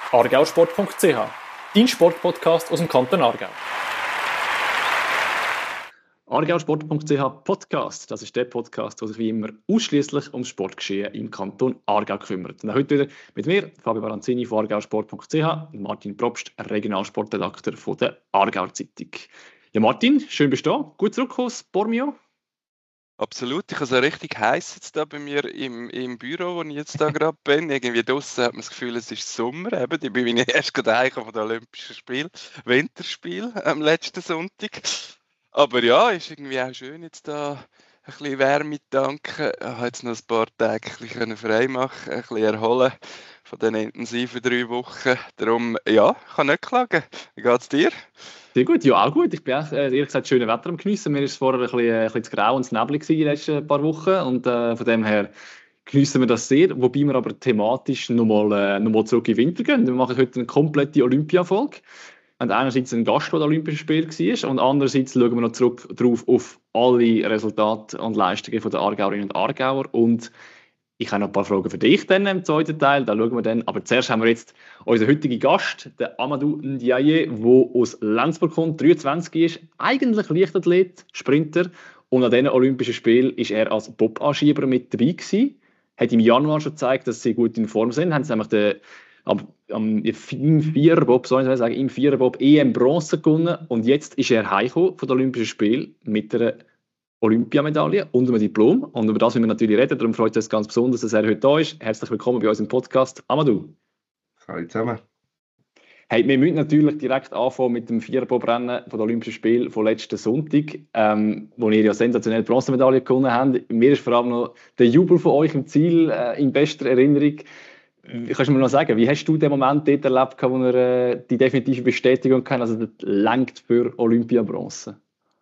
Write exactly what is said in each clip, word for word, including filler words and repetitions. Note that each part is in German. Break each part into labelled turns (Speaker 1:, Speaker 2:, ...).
Speaker 1: argausport punkt c h, dein Sportpodcast aus dem Kanton Aargau. argausport punkt c h Podcast, das ist der Podcast, der sich wie immer ausschließlich ums Sportgeschehen im Kanton Aargau kümmert. Und heute wieder mit mir, Fabio Baranzini von argausport punkt c h und Martin Probst, Regionalsportredakteur von der Aargauer Zeitung. Ja, Martin, schön bist du da. Gut zurückgekommen aus Bormio.
Speaker 2: Absolut, ich habe es richtig heiß jetzt da bei mir im, im Büro, wo ich jetzt da gerade bin. Irgendwie draussen hat man das Gefühl, es ist Sommer. Eben. Ich bin erst gerade heimgekommen von den Olympischen Spielen, Winterspiel am letzten Sonntag. Aber ja, ist irgendwie auch schön jetzt da ein bisschen Wärme tanken. Ich habe jetzt noch ein paar Tage ein bisschen frei machen, ein bisschen erholen von den intensiven drei Wochen. Darum, ja, ich kann nicht klagen. Wie geht es dir?
Speaker 1: Sehr gut, ja auch gut. Ich bin auch, ehrlich gesagt, schönes Wetter am Geniessen. Mir war es vorher ein bisschen, ein bisschen zu grau und zu neblig in den letzten paar Wochen und äh, von dem her geniessen wir das sehr. Wobei wir aber thematisch nochmal äh, noch mal zurück in den Winter gehen. Wir machen heute eine komplette Olympia-Folge. Wir haben einerseits einen Gast, der Olympische Spiele war, und andererseits schauen wir noch zurück drauf auf alle Resultate und Leistungen der Aargauerinnen und Aargauer. Und ich habe noch ein paar Fragen für dich dann im zweiten Teil, da schauen wir dann. Aber zuerst haben wir jetzt unseren heutigen Gast, den Amadou Ndiaye, der aus Lenzburg kommt, dreiundzwanzig ist, eigentlich Leichtathlet, Sprinter. Und an diesen Olympischen Spielen war er als Bob-Anschieber mit dabei gewesen. Hat im Januar schon gezeigt, dass sie gut in Form sind. Haben sie nämlich den, am, am, im Viererbob, soll ich sagen, im Viererbob E M Bronze gewonnen. Und jetzt ist er heimgekommen von den Olympischen Spielen mit einer Olympiamedaille und einem Diplom. Und über das müssen wir natürlich reden. Darum freut es uns ganz besonders, dass er heute da ist. Herzlich willkommen bei uns im Podcast, Amadou.
Speaker 3: Hallo zusammen.
Speaker 1: Hey, wir müssen natürlich direkt anfangen mit dem Viererbob-Rennen von den Olympischen Spielen von letzten Sonntag, ähm, wo ihr ja sensationell Bronzemedaille gewonnen habt. Mir ist vor allem noch der Jubel von euch im Ziel äh, in bester Erinnerung. Kannst du mir noch sagen, wie hast du den Moment dort erlebt, wo ihr äh, die definitive Bestätigung habt, also das langt für Olympia-Bronze?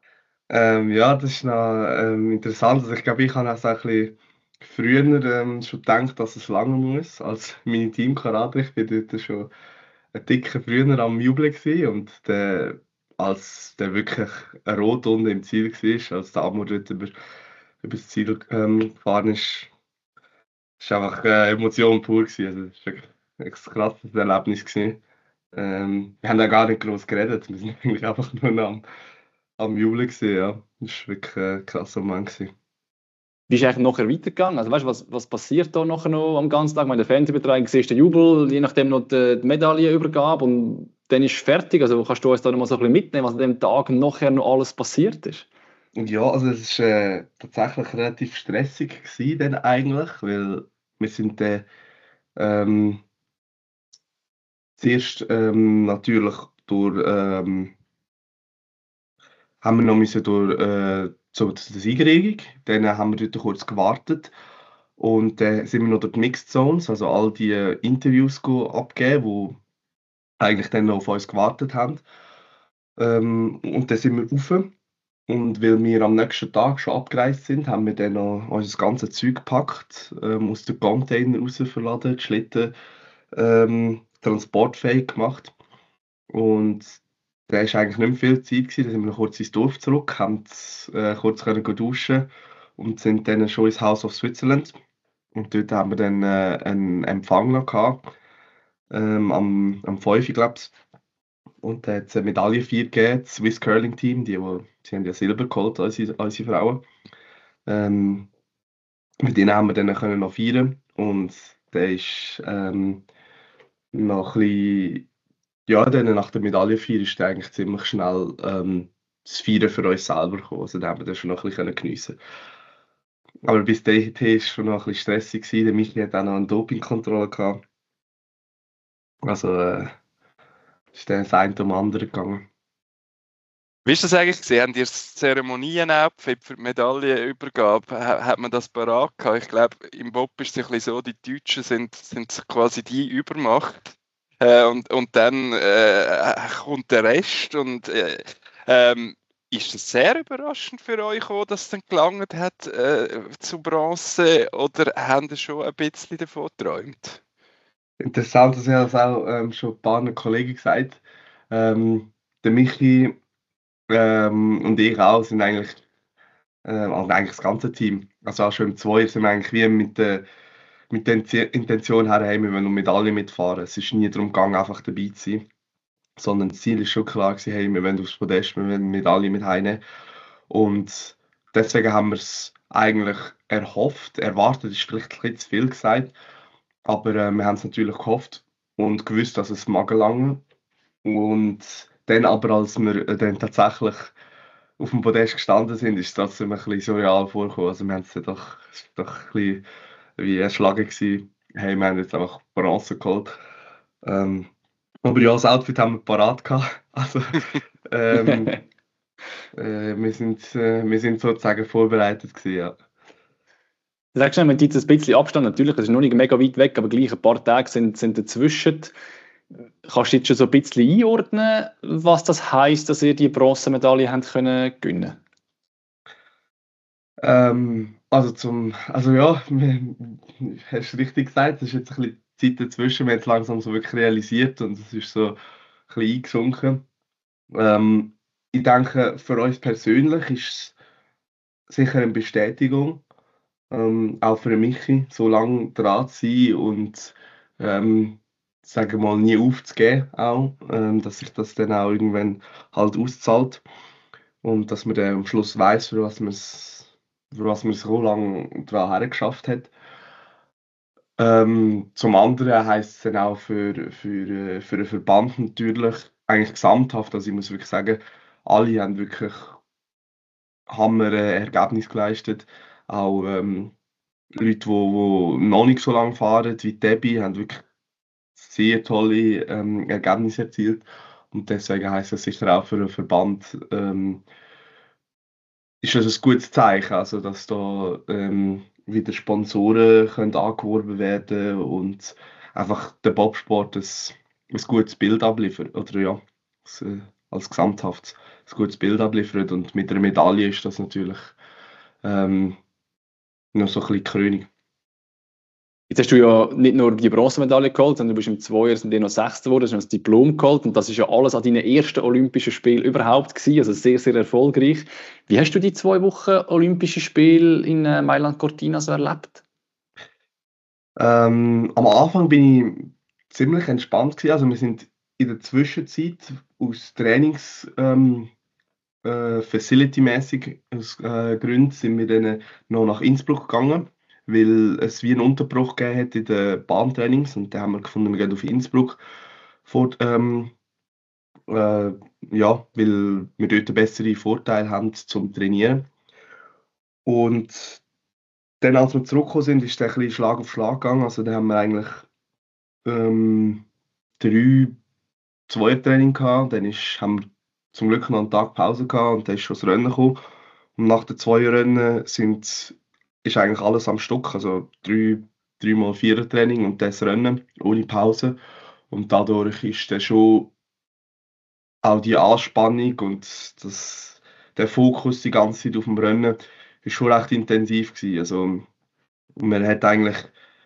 Speaker 3: Ähm, ja, das ist noch ähm, interessant. Also ich glaube, ich habe auch so ein bisschen früher ähm, schon gedacht, dass es lange muss als meine Teamkameraden. Ich bin dort schon ein Ticken früher am Jubeln gewesen und der, als der wirklich ein Rot unten im Ziel war, als der Amor dort über, über das Ziel ähm, gefahren ist, war einfach äh, Emotion pur gewesen. Also es war wirklich ein krasses Erlebnis gewesen. Ähm, wir haben da gar nicht groß geredet, wir sind eigentlich einfach nur am am Jubeln gesehen, ja. Das war wirklich ein krasser Moment gewesen.
Speaker 1: Wie ist eigentlich nachher weitergegangen? Also weißt du, was, was passiert da nachher noch am ganzen Tag? In der Fernsehübertragung siehst du den Jubel, je nachdem noch die, die Medaillenübergabe und dann ist es fertig. Also kannst du uns da noch mal so ein bisschen mitnehmen, was an dem Tag nachher noch alles passiert ist?
Speaker 3: Und ja, also es war äh, tatsächlich relativ stressig gewesen dann eigentlich, weil wir sind dann ähm, zuerst ähm, natürlich durch ähm, haben wir noch müssen durch äh, zur zur Siegerehrung, dann haben wir dort kurz gewartet und dann sind wir noch durch die Mixed Zones, also all die äh, Interviews go abgeben, wo eigentlich dann noch auf uns gewartet haben. Ähm, und dann sind wir rauf. Und weil wir am nächsten Tag schon abgereist sind, haben wir dann noch unser ganzes Zeug gepackt, ähm, aus den Container raus verladen, die Schlitten ähm, transportfähig gemacht. Und da war eigentlich nicht mehr viel Zeit gewesen. Dann sind wir noch kurz ins Dorf zurück, haben äh, kurz können gehen duschen und sind dann schon ins House of Switzerland. Und dort haben wir dann äh, einen Empfang noch gehabt, ähm, am, am fünf, glaube ich. Und da hat es eine Medaillenfeier gegeben, das Swiss Curling Team, die, die, die haben ja Silber geholt, unsere, unsere Frauen. Ähm, mit denen haben wir dann können noch feiern und der ist ähm, noch ein bisschen, ja, dann nach der Medaillenfeier ist der eigentlich ziemlich schnell ähm, das Feiern für uns selber gekommen, also da haben wir dann schon noch ein bisschen geniessen. Aber bis dahin war es schon noch ein bisschen stressig gewesen, der Michi hat auch noch eine Dopingkontrolle gehabt. Also äh, ist dann das eine um das andere gegangen.
Speaker 2: Wie ist das eigentlich gesehen? Haben die Zeremonien auch für die Medaillenübergabe? Ha- Hat man das parat gehabt? Ich glaube, im Bob ist es ein bisschen so, die Deutschen sind, sind quasi die Übermacht. Äh, und, und dann äh, kommt der Rest. Und, äh, ähm, ist es sehr überraschend für euch, auch, dass es dann gelangt hat äh, zu Bronze? Oder haben Sie schon ein bisschen davon geträumt?
Speaker 3: Interessant, dass ich das auch ähm, schon ein paar Kollegen gesagt. Ähm, der Michi ähm, und ich auch sind eigentlich, ähm, also eigentlich das ganze Team, also auch schon im Zweier sind wir eigentlich wie mit der, mit der Inti- Intention her, hey, wir wollen noch Medaillen mitfahren. Es ist nie darum gegangen, einfach dabei zu sein, sondern das Ziel ist schon klar gewesen, hey, wir wollen aufs Podest, wir wollen Medaillen mit heimnehmen. Und deswegen haben wir es eigentlich erhofft, erwartet ist vielleicht ein bisschen zu viel gesagt, aber äh, wir haben es natürlich gehofft und gewusst, dass es mag gelangen. Und dann aber, als wir äh, dann tatsächlich auf dem Podest gestanden sind, ist es trotzdem ein bisschen surreal vorgekommen. Also wir haben es dann doch, es ist doch ein bisschen wie erschlagen gewesen. Hey, wir haben jetzt einfach Bronze geholt. Ähm, aber ja, das Outfit haben wir parat gehabt. Also, ähm, äh, wir sind, äh, wir sind sozusagen vorbereitet gewesen, ja.
Speaker 1: Du sagst schon, wir haben jetzt ein bisschen Abstand, natürlich, es ist noch nicht mega weit weg, aber gleich ein paar Tage sind, sind dazwischen. Kannst du jetzt schon so ein bisschen einordnen, was das heisst, dass ihr die Bronzemedaille habt können gewinnen?
Speaker 3: Ähm, also zum, also ja, wir- hast du richtig gesagt, es ist jetzt ein bisschen Zeit dazwischen, wir haben es langsam so wirklich realisiert und es ist so ein bisschen eingesunken. Ähm, ich denke, für uns persönlich ist es sicher eine Bestätigung, ähm, auch für Michi, so lange dran zu sein und ähm, sagen wir mal, nie aufzugeben, auch, ähm, dass sich das dann auch irgendwann halt auszahlt und dass man dann am Schluss weiß, für was man es, für was man so lange daran hergeschafft hat. Ähm, zum anderen heisst es dann auch für, für, äh, für den Verband natürlich, eigentlich gesamthaft, also ich muss wirklich sagen, alle haben wirklich Hammer äh, Ergebnis geleistet. Auch ähm, Leute, die, die noch nicht so lange fahren, wie Debbie, haben wirklich sehr tolle ähm, Ergebnisse erzielt. Und deswegen heisst das sicher auch für den Verband, ähm, ist das ein gutes Zeichen, also dass da ähm, wieder Sponsoren können angeworben werden und einfach der Bobsport ein, ein gutes Bild abliefert, oder ja, das, äh, als gesamthaft ein gutes Bild abliefert und mit einer Medaille ist das natürlich ähm, noch so ein bisschen die Krönung.
Speaker 1: Jetzt hast du ja nicht nur die Bronzemedaille geholt, sondern du bist im Zweier sind noch Sechster geworden, hast noch das Diplom geholt und das ist ja alles an deinen ersten Olympischen Spielen überhaupt gewesen, also sehr, sehr erfolgreich. Wie hast du die zwei Wochen Olympische Spiele in äh, Mailand Cortina so erlebt?
Speaker 3: Ähm, am Anfang bin ich ziemlich entspannt gewesen. Also wir sind in der Zwischenzeit aus Trainings ähm, äh, Facility-mäßig aus äh, Gründen sind wir dann noch nach Innsbruck gegangen, weil es wie einen Unterbruch gegeben hat in den Bahntrainings und dann haben wir gefunden, wir gehen auf Innsbruck vor, ähm, äh, ja, weil wir dort einen besseren Vorteil haben zum Trainieren. Und dann, als wir zurückgekommen sind, ist es ein bisschen Schlag auf Schlag gegangen. Also da haben wir eigentlich ähm, drei Zweiertraining gehabt. Dann ist, haben wir zum Glück noch einen Tag Pause gehabt und dann ist schon das Rennen gekommen. Und nach den zwei Rennen sind, ist eigentlich alles am Stück. Also drei, dreimal Vierertraining und das Rennen ohne Pause. Und dadurch ist dann schon auch die Anspannung und das, der Fokus die ganze Zeit auf dem Rennen ist schon recht intensiv gewesen. Also man hat eigentlich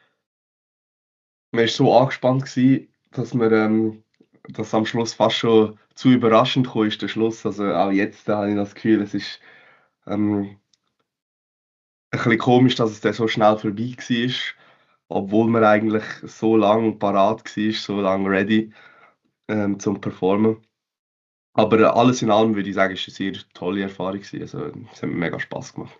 Speaker 3: man ist so angespannt gewesen, dass man ähm, dass am Schluss fast schon zu überraschend kam, ist der Schluss. Also auch jetzt da habe ich das Gefühl, es ist ähm, ein bisschen komisch, dass es dann so schnell vorbei war, obwohl man eigentlich so lange parat war, so lange ready ähm, zum Performen. Aber äh, alles in allem würde ich sagen, es war eine sehr tolle Erfahrung gewesen. Also es hat mir mega Spass gemacht.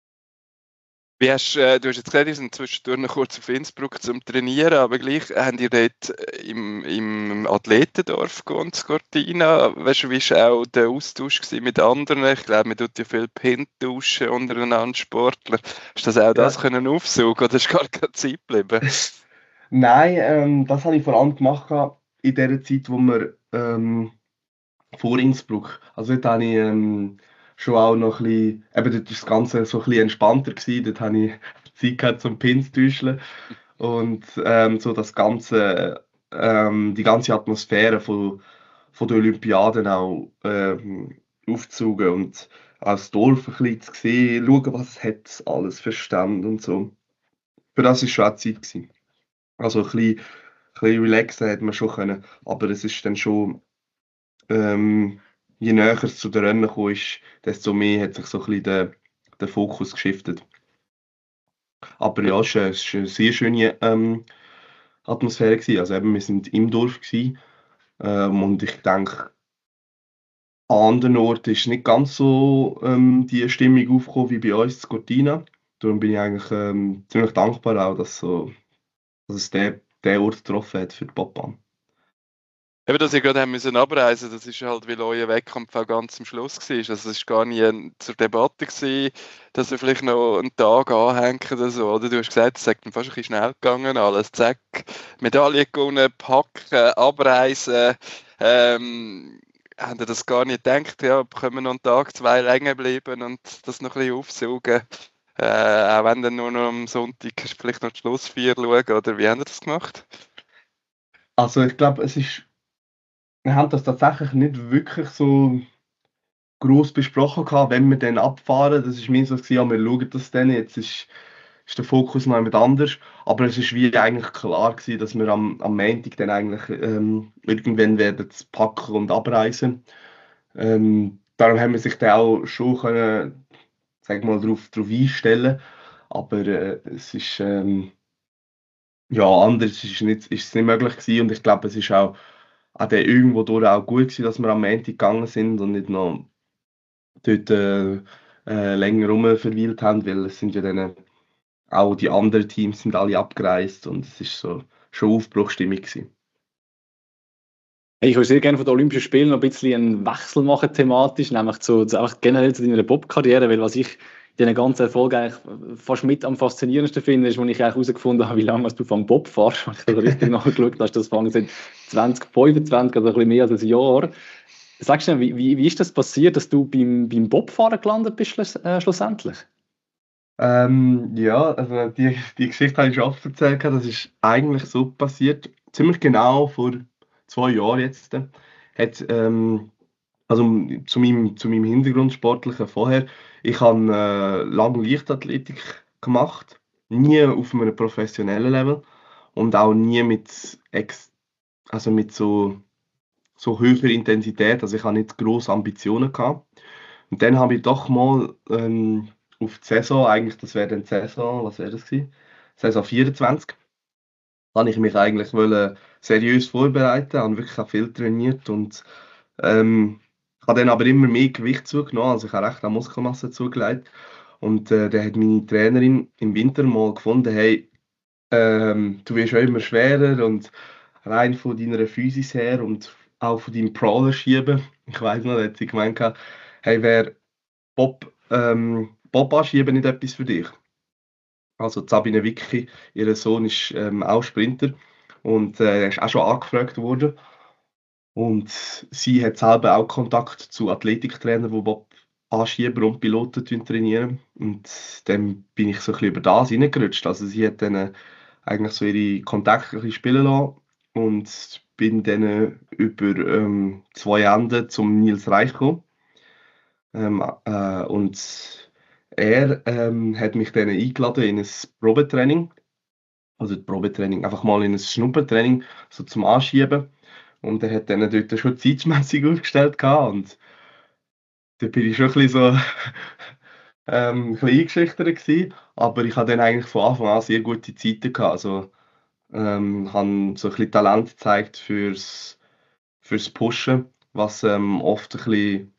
Speaker 2: Wie hast, äh, du hast jetzt gesagt, ihr seid zwischendurch noch kurz auf Innsbruck zum Trainieren, aber gleich habt ihr dort im, im Athletendorf gewohnt, Cortina. Weißt du, wie war auch der Austausch gewesen mit anderen? Ich glaube, man tut ja viel Pint tauschen untereinander Sportler. Hast du das auch das
Speaker 3: Ja.
Speaker 2: können aufsuchen oder ist gar keine Zeit geblieben?
Speaker 3: Nein, ähm, das habe ich vor allem gemacht gehabt in der Zeit, wo wir ähm, vor Innsbruck. Also dort habe ich ähm, schon auch noch ein bisschen, eben dort ist das Ganze so ein bisschen entspannter gewesen. Dort habe ich Zeit gehabt zum Pins täuschen und ähm, so das ganze, ähm, die ganze Atmosphäre von, von der Olympiaden auch ähm, aufzusuchen und als Dorf ein bisschen zu sehen, schauen, was es hat, alles verstanden und so. Für das war schon auch Zeit gewesen. Also ein bisschen, ein bisschen relaxen hätte man schon können, aber es ist dann schon ähm, je näher es zu den Rennen gekommen ist, desto mehr hat sich so ein bisschen der, der Fokus geschiftet. Aber ja, es war eine, es war eine sehr schöne ähm, Atmosphäre gewesen. Also eben, wir sind im Dorf gewesen, ähm, und ich denke, an anderen Orten ist nicht ganz so ähm, die Stimmung aufgekommen wie bei uns in Cortina. Darum bin ich eigentlich ähm, ziemlich dankbar auch, dass, so, dass es den, den Ort getroffen hat für die Bobbahn.
Speaker 2: Eben, dass ihr gerade haben müssen abreisen, das ist halt, weil euer Wettkampf auch ganz am Schluss war. Also es war gar nie zur Debatte gewesen, dass ihr vielleicht noch einen Tag anhängt oder so. Oder du hast gesagt, es ist dann fast ein bisschen schnell gegangen, alles zack, Medaille gewonnen, packen, abreisen. Ähm, habt ihr das gar nicht gedacht, ja, können wir noch einen Tag, zwei länger bleiben und das noch ein bisschen aufsaugen? Äh, auch wenn dann nur noch am Sonntag vielleicht noch die Schlussfeier schauen, oder wie habt ihr das gemacht?
Speaker 3: Also ich glaube, es ist, wir haben das tatsächlich nicht wirklich so groß besprochen gehabt, wenn wir dann abfahren. Das ist mir so gewesen, ja, wir schauen das dann, jetzt ist, ist der Fokus noch jemand anders. Aber es ist wie eigentlich klar gewesen, dass wir am, am Montag dann eigentlich ähm, irgendwann werden packen und abreisen. Ähm, darum haben wir sich dann auch schon können, sag mal, darauf, darauf einstellen. Aber äh, es ist ähm, ja anders ist, nicht, ist es nicht möglich gewesen. Und ich glaube, es ist auch, auch dann irgendwo durch auch gut gewesen, dass wir am Montag gegangen sind und nicht noch dort äh, äh, länger rum verweilt haben, weil es sind ja dann auch die anderen Teams sind alle abgereist und es ist so schon Aufbruchstimmung gewesen.
Speaker 1: Hey, ich würde sehr gerne von den Olympischen Spielen noch ein bisschen einen Wechsel machen thematisch, nämlich zu, zu einfach generell zu deiner Bob-Karriere, weil was ich in diesen ganzen Erfolgen eigentlich fast mit am faszinierendsten finde, ist, als ich eigentlich herausgefunden habe, wie lange du vom Bob fährst. Wenn ich das richtig nachgeschaut habe, das fangen seit zwanzig fünfundzwanzig, also ein bisschen mehr als ein Jahr. Sagst du, wie, wie, wie ist das passiert, dass du beim, beim Bobfahren gelandet bist schluss, äh, schlussendlich?
Speaker 3: Ähm, ja, also die, die Geschichte habe ich schon oft erzählt. Das ist eigentlich so passiert, ziemlich genau vor zwei Jahren jetzt. Hat, ähm, also zu meinem, zu meinem Hintergrund sportlichen vorher, ich habe äh, lange Leichtathletik gemacht, nie auf einem professionellen Level und auch nie mit, ex, also mit so, so höherer Intensität. Also ich habe nicht grosse Ambitionen gehabt. Und dann habe ich doch mal ähm, auf die Saison, eigentlich, das wäre dann die Saison, was wäre das gewesen? Saison vierundzwanzig, habe ich mich eigentlich wollen seriös vorbereiten, habe wirklich auch viel trainiert und ähm, habe dann aber immer mehr Gewicht zugenommen, also ich habe recht an Muskelmasse zugelegt. Und äh, dann hat meine Trainerin im Winter mal gefunden, hey, ähm, du wirst ja immer schwerer und rein von deiner Physis her und auch von deinem Prowler schieben. Ich weiß noch, da hat sie gemeint, hey, wäre Bob, ähm, Bob anschieben nicht etwas für dich? Also Sabine Wicki, ihr Sohn ist ähm, auch Sprinter und äh, er ist auch schon angefragt worden. Und sie hat selber auch Kontakt zu Athletiktrainern, die Bob Anschieber und Piloten trainieren. Und dann bin ich so ein bisschen über das reingerutscht. Also sie hat dann äh, eigentlich so ihre Kontakte ein bisschen spielen lassen und bin dann äh, über ähm, zwei Enden zum Nils Reich gekommen. Ähm, äh, und er ähm, hat mich dann eingeladen in ein Probetraining. Also das Probetraining, einfach mal in ein Schnuppertraining, so zum Anschieben. Und er hat dann dort schon zeitmässig aufgestellt gehabt. Und da bin ich schon ein bisschen so ähm, ein bisschen eingeschüchtert gewesen. Aber ich habe dann eigentlich von Anfang an sehr gute Zeiten gehabt. Also ähm, habe so ein bisschen Talent gezeigt fürs, fürs Pushen, was ähm, oft ein bisschen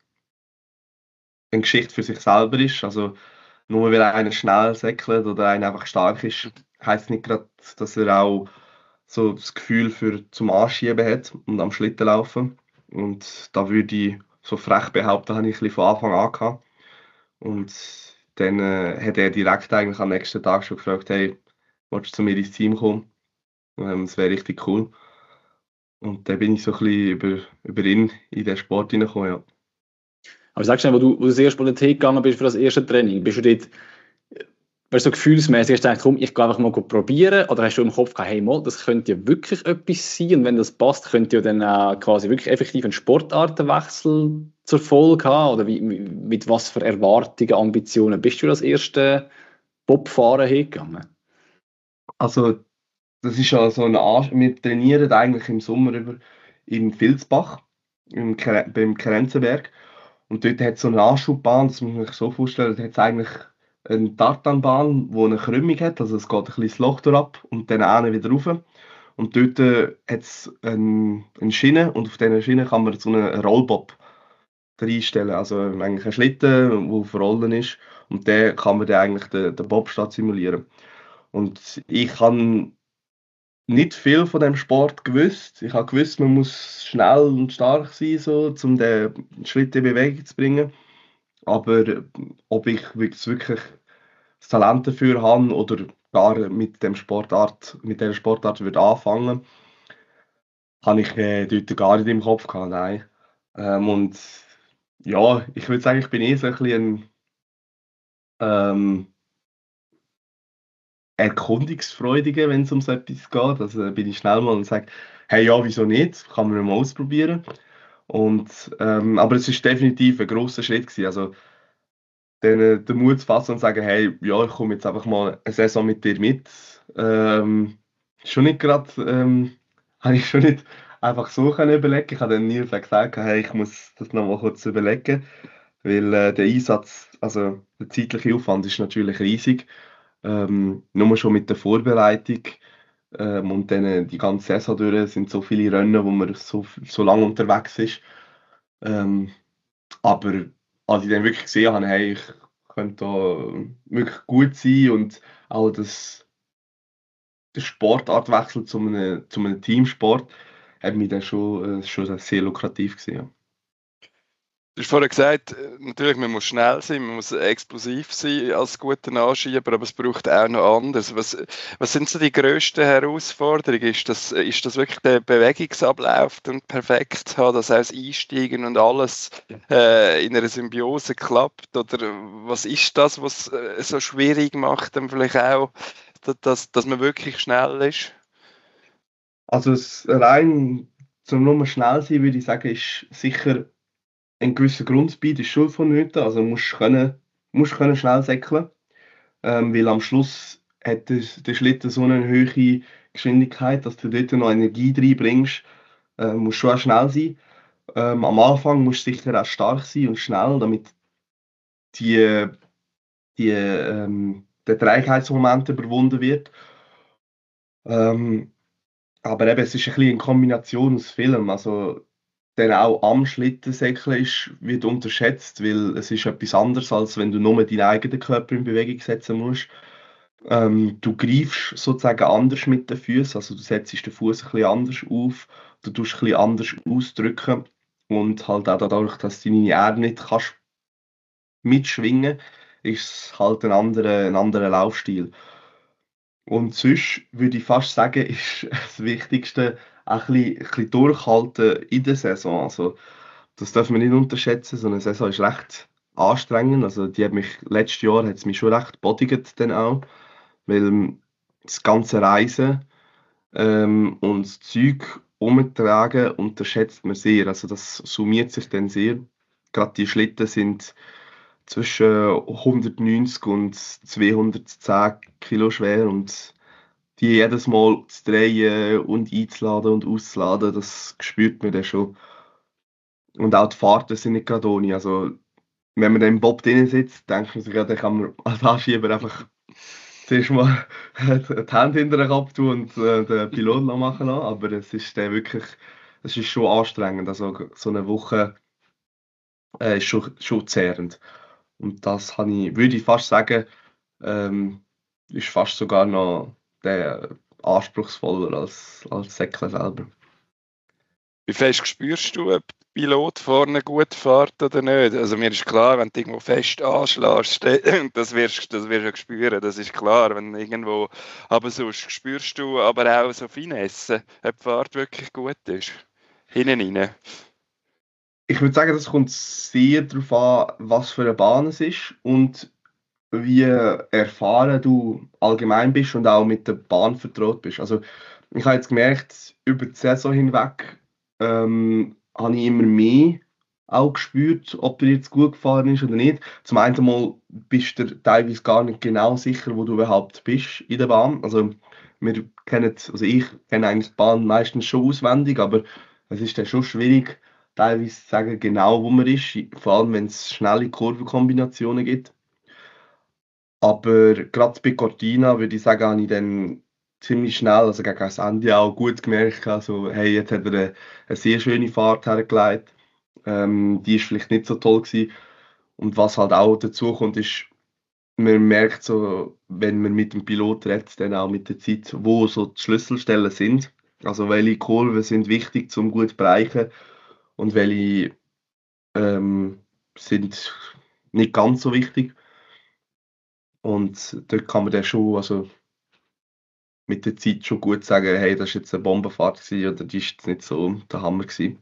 Speaker 3: eine Geschichte für sich selber ist. Also nur weil einer schnell säckelt oder einer einfach stark ist, heisst nicht gerade, dass er auch so das Gefühl für zum Anschieben hat und am Schlitten laufen. Und da würde ich so frech behaupten, habe ich ein bisschen von Anfang an gehabt. Und dann äh, hat er direkt eigentlich am nächsten Tag schon gefragt, hey, willst du zu mir ins Team kommen? Ähm, das wäre richtig cool. Und dann bin ich so ein bisschen über, über ihn in den Sport hineingekommen, ja.
Speaker 1: Aber sagst du, wo du, wo du das erste Mal in die Theke gegangen bist für das erste Training, bist du dort, weißt du, so gefühlsmäßig, hast du gedacht, komm, ich gehe einfach mal probieren, oder hast du im Kopf gehabt, hey, mal, das könnte ja wirklich etwas sein, und wenn das passt, könnte ja dann auch quasi wirklich effektiv ein Sportartenwechsel zur Folge haben, oder wie, mit was für Erwartungen, Ambitionen bist du das erste Bobfahren hingegangen?
Speaker 3: Also das ist ja so eine Ansch wir trainieren eigentlich im Sommer über in Vilsbach, im Kre beim Krenzenberg. Und dort hat es so eine Anschubbahn, das muss man sich so vorstellen, da hat es eigentlich eine Tartanbahn, die eine Krümmung hat, also es geht ein bisschen das Loch ab und dann auch wieder rauf. Und dort äh, hat es eine, eine Schiene und auf dieser Schiene kann man so einen Rollbob reinstellen, also eigentlich einen Schlitten, der auf Rollen ist und der kann man dann eigentlich den, den Bobstart simulieren. Und ich habe nicht viel von dem Sport gewusst. Ich habe gewusst, man muss schnell und stark sein, so, um den Schritt in Bewegung zu bringen. Aber äh, ob ich jetzt wirklich das Talent dafür habe oder gar mit dem Sportart, mit der Sportart würde anfangen, habe ich äh, dort gar nicht im Kopf gehabt, nein. Ähm, und ja, ich würde sagen, ich bin eh so ein bisschen ein ähm, Erkundungsfreudiger, wenn es um so etwas geht. Also bin ich schnell mal und sage, hey, ja, wieso nicht? Kann man ja mal ausprobieren. Und, ähm, aber es ist definitiv ein grosser Schritt gewesen. Also den, äh, den Mut zu fassen und sagen, hey, ja, ich komme jetzt einfach mal eine Saison mit dir mit. Ähm, schon nicht gerade, ähm, habe ich schon nicht einfach so können überlegen. Ich habe dann Nils auch gesagt, hey, ich muss das noch mal kurz überlegen, weil äh, der Einsatz, also der zeitliche Aufwand ist natürlich riesig. Ähm, nur schon mit der Vorbereitung ähm, und dann äh, die ganze Saison durch sind so viele Rennen, wo man so, so lange unterwegs ist. Ähm, aber als ich dann wirklich gesehen habe, hey, ich könnte da wirklich gut sein und auch das, der Sportartwechsel zu einem, zu einem Teamsport hat mich dann schon, äh, schon sehr lukrativ gesehen.
Speaker 2: Du hast vorhin gesagt, äh, natürlich, man muss schnell sein, man muss explosiv sein als guter Anschieber, aber es braucht auch noch anderes. Was, was sind so die grössten Herausforderungen? Ist das, ist das wirklich der Bewegungsablauf dann perfekt zu haben, dass auch das Einsteigen und alles äh, in einer Symbiose klappt? Oder was ist das, was äh, so schwierig macht, dann vielleicht auch, dass, dass man wirklich schnell ist?
Speaker 3: Also es rein zum nur schnell sein, würde ich sagen, ist sicher ein gewisser Grundspeed ist schon vonnöten. Also musst können, musst können schnell säckeln, ähm, weil am Schluss hat der, der Schlitten so eine hohe Geschwindigkeit, dass du dort noch Energie reinbringst. Äh, musst schon auch schnell sein. Ähm, am Anfang musst du sicher auch stark sein und schnell, damit die, die, ähm, der Trägheitsmoment überwunden wird. Ähm, aber eben, es ist ein bisschen eine Kombination aus Film. Also dann auch am Schlittensäckeln ist, wird unterschätzt, weil es ist etwas anderes, als wenn du nur deinen eigenen Körper in Bewegung setzen musst. Ähm, du greifst sozusagen anders mit den Füßen, also du setzt den Fuß ein bisschen anders auf, du tust ein bisschen anders ausdrücken und halt auch dadurch, dass du deine Erde nicht kannst mitschwingen, ist es halt ein anderer, ein anderer Laufstil. Und sonst würde ich fast sagen, ist das Wichtigste auch ein bisschen, ein bisschen durchhalten in der Saison. Also, das darf man nicht unterschätzen. So eine Saison ist recht anstrengend. Also, die hat mich, letztes Jahr hat es mich schon recht bodigt dann auch, weil ähm, das ganze Reisen ähm, und das Zeug umtragen unterschätzt man sehr. Also, das summiert sich dann sehr. Gerade die Schlitten sind zwischen hundertneunzig und zweihundertzehn Kilo schwer und die jedes Mal zu drehen und einzuladen und auszuladen, das spürt man dann schon. Und auch die Fahrten sind nicht gerade ohne. Also, wenn man dann im Bob drin sitzt, denkt man sich, ja, dann kann man als Anschieber einfach zuerst mal die Hände hinter den Kopf tun und äh, den Pilot noch machen lassen. Aber es ist dann wirklich, es ist schon anstrengend. Also, so eine Woche äh, ist schon, schon zehrend. Und das habe ich, würde ich fast sagen, ähm, ist fast sogar noch der anspruchsvoller als, als Säckle selber.
Speaker 2: Wie fest spürst du, ob der Pilot vorne gut fährt oder nicht? Also mir ist klar, wenn du irgendwo fest anschlägst, das wirst, das wirst du spüren, das ist klar. Wenn irgendwo, aber sonst spürst du aber auch so Finesse, ob die Fahrt wirklich gut ist. Hinten rein.
Speaker 3: Ich würde sagen, das kommt sehr darauf an, was für eine Bahn es ist und wie erfahren du allgemein bist und auch mit der Bahn vertraut bist. Also ich habe jetzt gemerkt, über die Saison hinweg ähm, habe ich immer mehr auch gespürt, ob der jetzt gut gefahren ist oder nicht. Zum einen mal bist du dir teilweise gar nicht genau sicher, wo du überhaupt bist in der Bahn. Also wir kennen, also ich kenne eigentlich die Bahn meistens schon auswendig, aber es ist dann schon schwierig, teilweise zu sagen, genau wo man ist, vor allem wenn es schnelle Kurvenkombinationen gibt. Aber gerade bei Cortina würde ich sagen, habe ich dann ziemlich schnell, also gegen das Ende auch gut gemerkt, also, hey, jetzt hat er eine, eine sehr schöne Fahrt hergelegt. Ähm, die ist vielleicht nicht so toll gewesen. Und was halt auch dazu kommt, ist, man merkt so, wenn man mit dem Pilot redet, dann auch mit der Zeit, wo so die Schlüsselstellen sind. Also welche Kurven sind wichtig zum gut bereichen und welche ähm, sind nicht ganz so wichtig. Und dort kann man dann schon, also mit der Zeit schon gut sagen, hey, das ist jetzt eine Bombenfahrt gewesen, oder die ist jetzt nicht so der Hammer gewesen.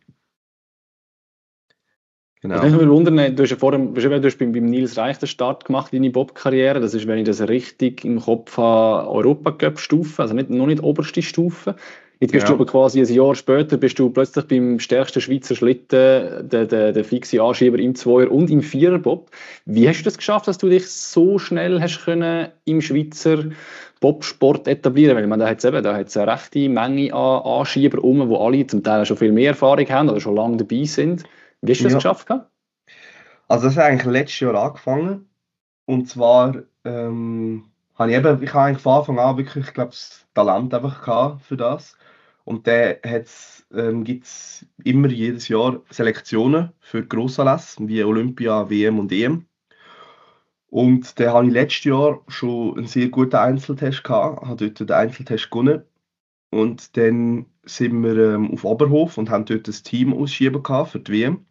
Speaker 1: Was
Speaker 3: Genau.
Speaker 1: mich nur wundern, du hast ja vorher, du hast eben- du hast beim, beim Nils Reich den Start gemacht, deine Bob-Karriere. Das ist, wenn ich das richtig im Kopf habe, Europacup-Stufe, also nicht, noch nicht oberste Stufe. Jetzt bist du
Speaker 3: Ja.
Speaker 1: aber quasi ein Jahr später, bist du plötzlich beim stärksten Schweizer Schlitten, der, der, der fixe Anschieber im Zweier und im Vierer Bob. Wie hast du das geschafft, dass du dich so schnell hast können im Schweizer Bobsport etablieren? Weil man da hat eben, da hat es eine rechte Menge an Anschieber um, wo alle zum Teil schon viel mehr Erfahrung haben oder schon lange dabei sind. Wie hast du das
Speaker 3: Ja.
Speaker 1: geschafft? Gehabt?
Speaker 3: Also das hat eigentlich letztes Jahr angefangen. Und zwar ähm, habe ich eben, ich habe eigentlich von Anfang an wirklich, ich glaube, das Talent einfach gehabt für das. Und dann hat's, ähm, gibt es immer jedes Jahr Selektionen für Grossanlässe, wie Olympia, W M und E M. Und dann habe ich letztes Jahr schon einen sehr guten Einzeltest gehabt, habe dort den Einzeltest gewonnen. Und dann sind wir ähm, auf Oberhof und haben dort ein Team ausschieben gehabt für die W M.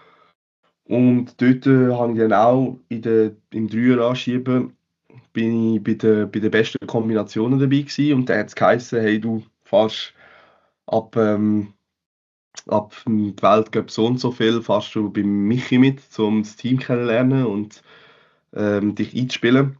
Speaker 3: Und dort äh, habe ich dann auch in der, im Dreier-Anschieben bin ich bei den, bei den besten Kombinationen dabei gewesen. Und dann hat es geheißen, hey, du fährst ab, ähm, ab dem Weltcup so und so viel, fährst du beim Michi mit, um das Team kennenzulernen und ähm, dich einzuspielen.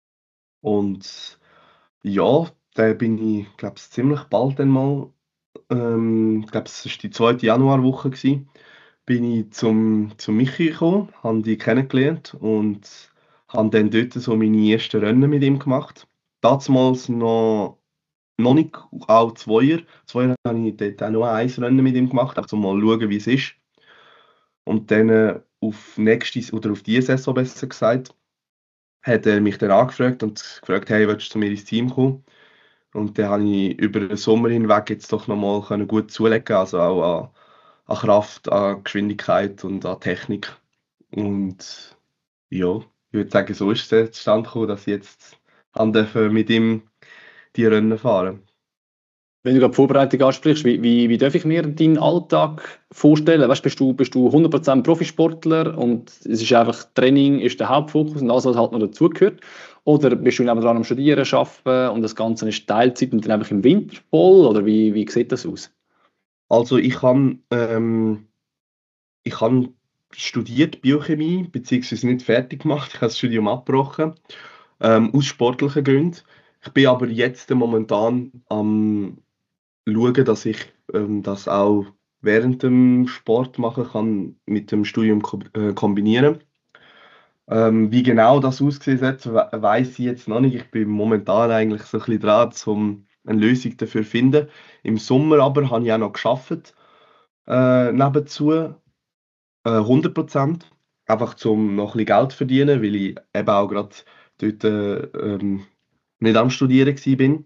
Speaker 3: Und ja, da bin ich, glaube ich, ziemlich bald dann mal, ähm, ich glaube, es war die zweite Januarwoche, gewesen, bin ich zum, zum Michi gekommen, habe die kennengelernt und habe dann dort so meine ersten Rennen mit ihm gemacht. Damals noch, noch nicht auch Zweier. Zweier habe ich dort auch nur ein Rennen mit ihm gemacht, einfach um mal zu schauen, wie es ist. Und dann äh, auf nächste, oder auf diese Saison besser gesagt, hat er mich dann angefragt und gefragt, hey, willst du zu mir ins Team kommen? Und dann habe ich über den Sommer hinweg jetzt doch nochmal können gut zulegen, also auch an, an Kraft, an Geschwindigkeit und an Technik. Und ja, ich würde sagen, so ist es zustande gekommen, dass ich jetzt haben dürfen mit ihm die Rennen fahren.
Speaker 1: Wenn du gerade die Vorbereitung ansprichst, wie, wie, wie darf ich mir deinen Alltag vorstellen? Weißt, bist du, bist du hundert Prozent Profisportler und es ist einfach Training ist der Hauptfokus und alles, was halt noch dazugehört? Oder bist du nebenan am Studieren, Arbeiten und das Ganze ist Teilzeit und dann einfach im Winter voll? Oder wie, wie sieht das aus?
Speaker 3: Also ich habe ähm, ich habe studiert Biochemie, beziehungsweise nicht fertig gemacht. Ich habe das Studium abgebrochen, ähm, aus sportlichen Gründen. Ich bin aber jetzt momentan am schauen, dass ich ähm, das auch während dem Sport machen kann, mit dem Studium ko äh, kombinieren. Ähm, wie genau das aussehen wird, we weiß ich jetzt noch nicht. Ich bin momentan eigentlich so ein bisschen dran, um eine Lösung dafür zu finden. Im Sommer aber habe ich auch noch gearbeitet, äh, nebenzu, äh, hundert Prozent. Einfach um noch ein bisschen Geld zu verdienen, weil ich eben auch gerade dort äh, ähm, nicht am Studieren war.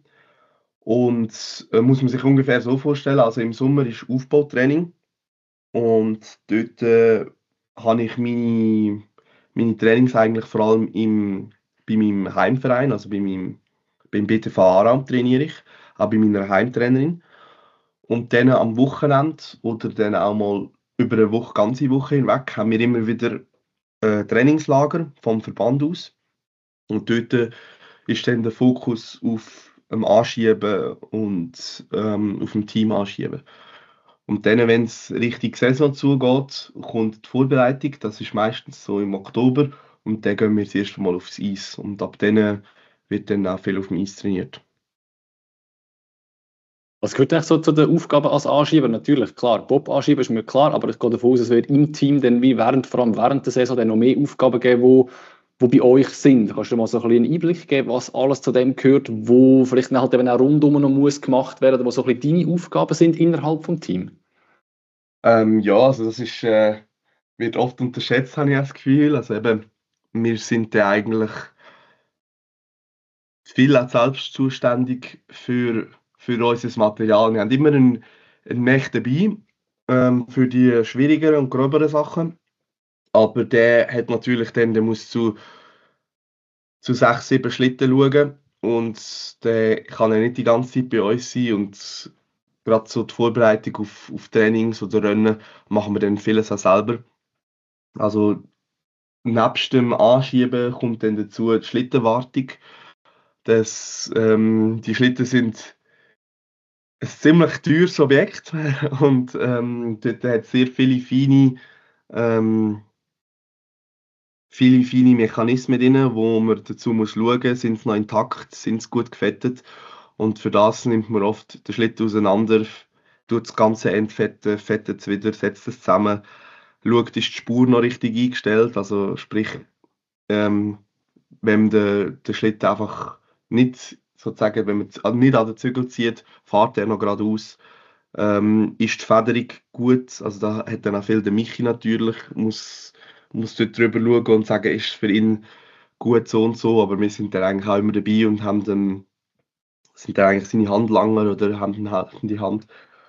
Speaker 3: Und äh, muss man sich ungefähr so vorstellen, also im Sommer ist Aufbautraining und dort äh, habe ich meine, meine Trainings eigentlich vor allem im, bei meinem Heimverein, also bei meinem, beim B T V Aarau trainiere ich, auch bei meiner Heimtrainerin. Und dann am Wochenende oder dann auch mal über eine Woche, ganze Woche hinweg haben wir immer wieder äh, Trainingslager vom Verband aus. Und dort äh, ist dann der Fokus auf dem Anschieben und ähm, auf dem Team anschieben. Und dann, wenn es Richtung Saison zugeht, kommt die Vorbereitung. Das ist meistens so im Oktober. Und dann gehen wir das erste Mal aufs Eis. Und ab dann wird dann auch viel auf dem Eis trainiert.
Speaker 1: Was gehört eigentlich so zu den Aufgaben als Anschieber? Natürlich, klar, Bob-Anschieber ist mir klar, aber es geht davon aus, es wird im Team dann wie während, vor allem während der Saison dann noch mehr Aufgaben geben, wo, wo bei euch sind. Kannst du mal so ein bisschen einen Einblick geben, was alles zu dem gehört, wo vielleicht dann halt eben auch rundum noch muss gemacht werden, wo so ein bisschen deine Aufgaben sind innerhalb des Teams?
Speaker 3: Ähm, ja, also das ist, äh, wird oft unterschätzt, habe ich das Gefühl. Also eben, wir sind ja eigentlich viel auch selbst zuständig für, für unser Material. Wir haben immer einen, einen Mech dabei ähm, für die schwierigeren und gröberen Sachen. Aber der hat natürlich dann, der muss zu, zu sechs, sieben Schlitten schauen. Und der kann ja nicht die ganze Zeit bei uns sein. Und gerade so die Vorbereitung auf, auf Trainings oder Rennen machen wir dann vieles auch selber. Also nebst dem Anschieben kommt dann dazu die Schlittenwartung. Das, ähm, die Schlitten sind ein ziemlich teures Objekt und ähm, dort hat es sehr viele feine, ähm, viele feine Mechanismen drin, wo man dazu muss schauen muss, sind sie noch intakt, sind sie gut gefettet. Und für das nimmt man oft den Schlitten auseinander, tut das ganze Ende fetten, fettet es wieder, setzt es zusammen, schaut, ist die Spur noch richtig eingestellt, also sprich, ähm, wenn der, der Schlitten einfach nicht, sozusagen, wenn man z- also nicht an den Zügel zieht, fährt er noch geradeaus. Ähm, ist die Federung gut? Also da hat dann auch viel der Michi natürlich, muss, muss dort drüber schauen und sagen, ist für ihn gut so und so, aber wir sind dann eigentlich auch immer dabei und haben dann, sind dann eigentlich seine Handlanger oder haben dann halt in die Hand.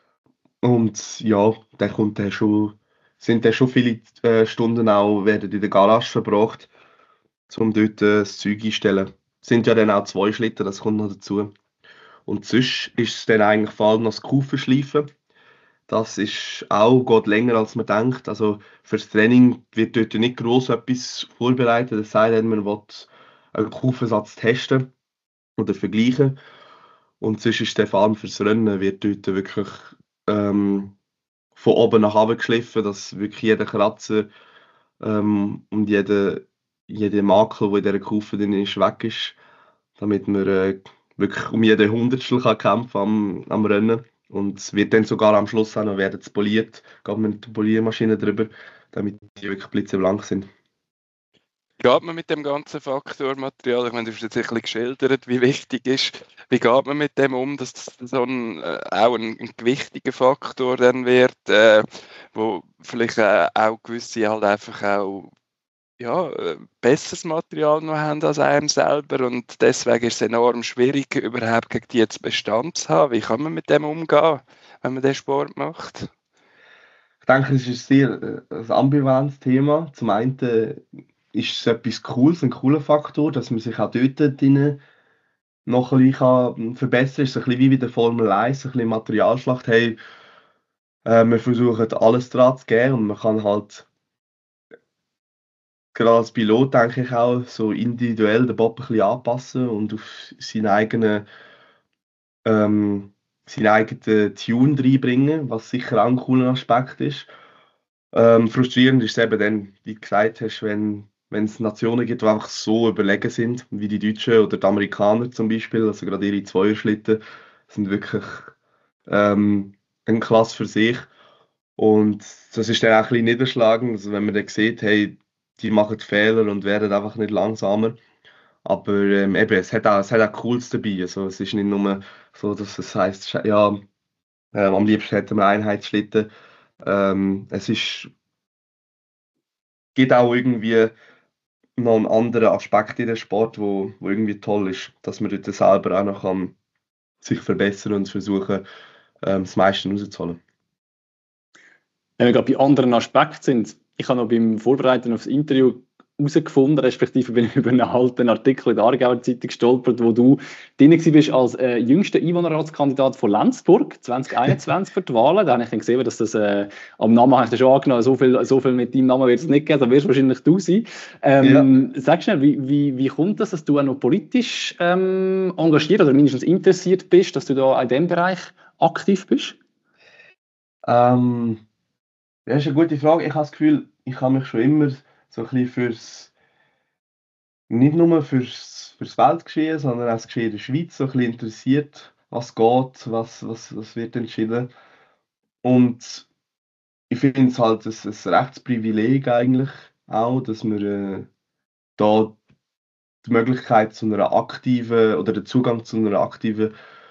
Speaker 3: Und ja, dann kommt dann schon, sind dann schon viele äh, Stunden auch werden in der Garage verbracht, um dort äh, das Zeug einzustellen. Es sind ja dann auch zwei Schlitten, das kommt noch dazu. Und sonst ist es dann eigentlich vor allem noch das Kuferschleifen. Das ist auch, geht länger als man denkt. Also fürs Training wird dort nicht gross etwas vorbereitet, es sei denn, man will einen Kufensatz testen oder vergleichen. Und sonst ist der vor allem fürs Rennen wird dort wirklich ähm, von oben nach unten geschliffen, dass wirklich jeder Kratzer ähm, und jeder, jeder Makel, der in dieser Kufe drin ist, weg ist, damit man äh, wirklich um jeden Hundertstel kann kämpfen am, am Rennen. Und es wird dann sogar am Schluss auch noch werden es poliert, geht man mit der Poliermaschine drüber, damit die wirklich blitzeblank sind.
Speaker 2: Geht man mit dem ganzen Faktor Material? Ich meine, du hast jetzt ein bisschen geschildert, wie wichtig ist. Wie geht man mit dem um, dass das so ein, äh, auch ein, ein gewichtiger Faktor dann wird, äh, wo vielleicht äh, auch gewisse halt einfach auch ja, äh, besseres Material noch haben als einem selber und deswegen ist es enorm schwierig, überhaupt gegen die jetzt Bestand zu haben. Wie kann man mit dem umgehen, wenn man den Sport macht?
Speaker 3: Ich denke, es ist ein sehr äh, ein ambivalentes Thema. Zum einen äh, ist es etwas Cooles, ein cooler Faktor, dass man sich auch dort drin noch ein bisschen kann verbessern kann. Es ist ein bisschen wie bei der Formel eins, ein bisschen Materialschlacht. Hey, äh, wir versuchen alles dran zu geben und man kann halt gerade als Pilot, denke ich, auch so individuell den Bob ein bisschen anpassen und auf seinen eigenen, ähm, seinen eigenen Tune reinbringen, was sicher auch ein cooler Aspekt ist. Ähm, frustrierend ist es eben dann, wie du gesagt hast, wenn, wenn es Nationen gibt, die einfach so überlegen sind, wie die Deutschen oder die Amerikaner zum Beispiel, also gerade ihre Zweierschlitten, sind wirklich ähm, eine Klasse für sich. Und das ist dann auch ein bisschen niederschlagend, also wenn man dann sieht, hey, die machen Fehler und werden einfach nicht langsamer. Aber ähm, eben, es hat auch, es hat auch Cooles dabei. Also, es ist nicht nur so, dass es heisst, ja, ähm, am liebsten hätten wir Einheitsschlitten. Ähm, es ist, gibt auch irgendwie noch einen anderen Aspekt in dem Sport, wo, wo irgendwie toll ist, dass man dort selber auch noch kann sich verbessern und versuchen, ähm, das meiste rauszuholen.
Speaker 1: Wenn wir gerade bei anderen Aspekten sind, ich habe noch beim Vorbereiten auf das Interview herausgefunden, respektive bin ich über einen alten Artikel in der Aargauer Zeitung gestolpert, wo du drin warst als äh, jüngster Einwohnerratskandidat von Lenzburg zwanzig einundzwanzig für die Wahlen. Da habe ich dann gesehen, dass das äh, am Namen habe ich das schon angenommen, so viel, so viel mit deinem Namen wird es nicht geben, da wirst wahrscheinlich du sein. Ähm, ja. Sag schnell, wie, wie, wie kommt das, dass du auch noch politisch ähm, engagiert oder mindestens interessiert bist, dass du da in diesem Bereich aktiv bist?
Speaker 3: Ähm, Ja, das ist eine gute Frage. Ich habe das Gefühl, ich habe mich schon immer so ein bisschen fürs, nicht nur fürs, fürs Weltgeschehen, sondern auch das Geschehen in der Schweiz so ein bisschen interessiert, was geht, was, was, was wird entschieden. Und ich finde es halt ein, ein Rechtsprivileg eigentlich auch, dass wir äh, da die Möglichkeit zu einer aktiven oder den Zugang zu einer aktiven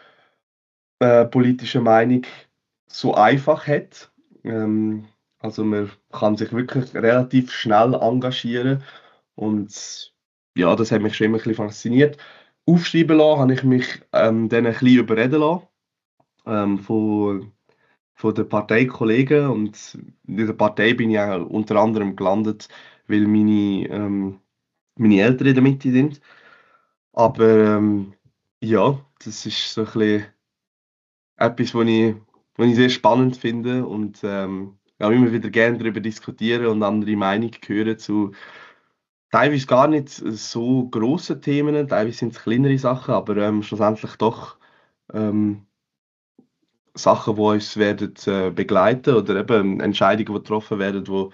Speaker 3: äh, politischen Meinung so einfach hat. Ähm, also man kann sich wirklich relativ schnell engagieren und ja, das hat mich schon immer ein bisschen fasziniert. aufschreiben lassen, habe ich mich ähm, dann ein bisschen überreden lassen ähm, von, von den Parteikollegen. Und in dieser Partei bin ich auch unter anderem gelandet, weil meine, ähm, meine Eltern in der Mitte sind. Aber ähm, ja, das ist so ein bisschen etwas, was ich, was ich sehr spannend finde und ähm, auch immer wieder gerne darüber diskutieren und andere Meinungen hören zu teilweise gar nicht so grossen Themen, teilweise sind es kleinere Sachen, aber ähm, schlussendlich doch ähm, Sachen, die uns werden, äh, begleiten oder eben Entscheidungen, die getroffen werden, wo,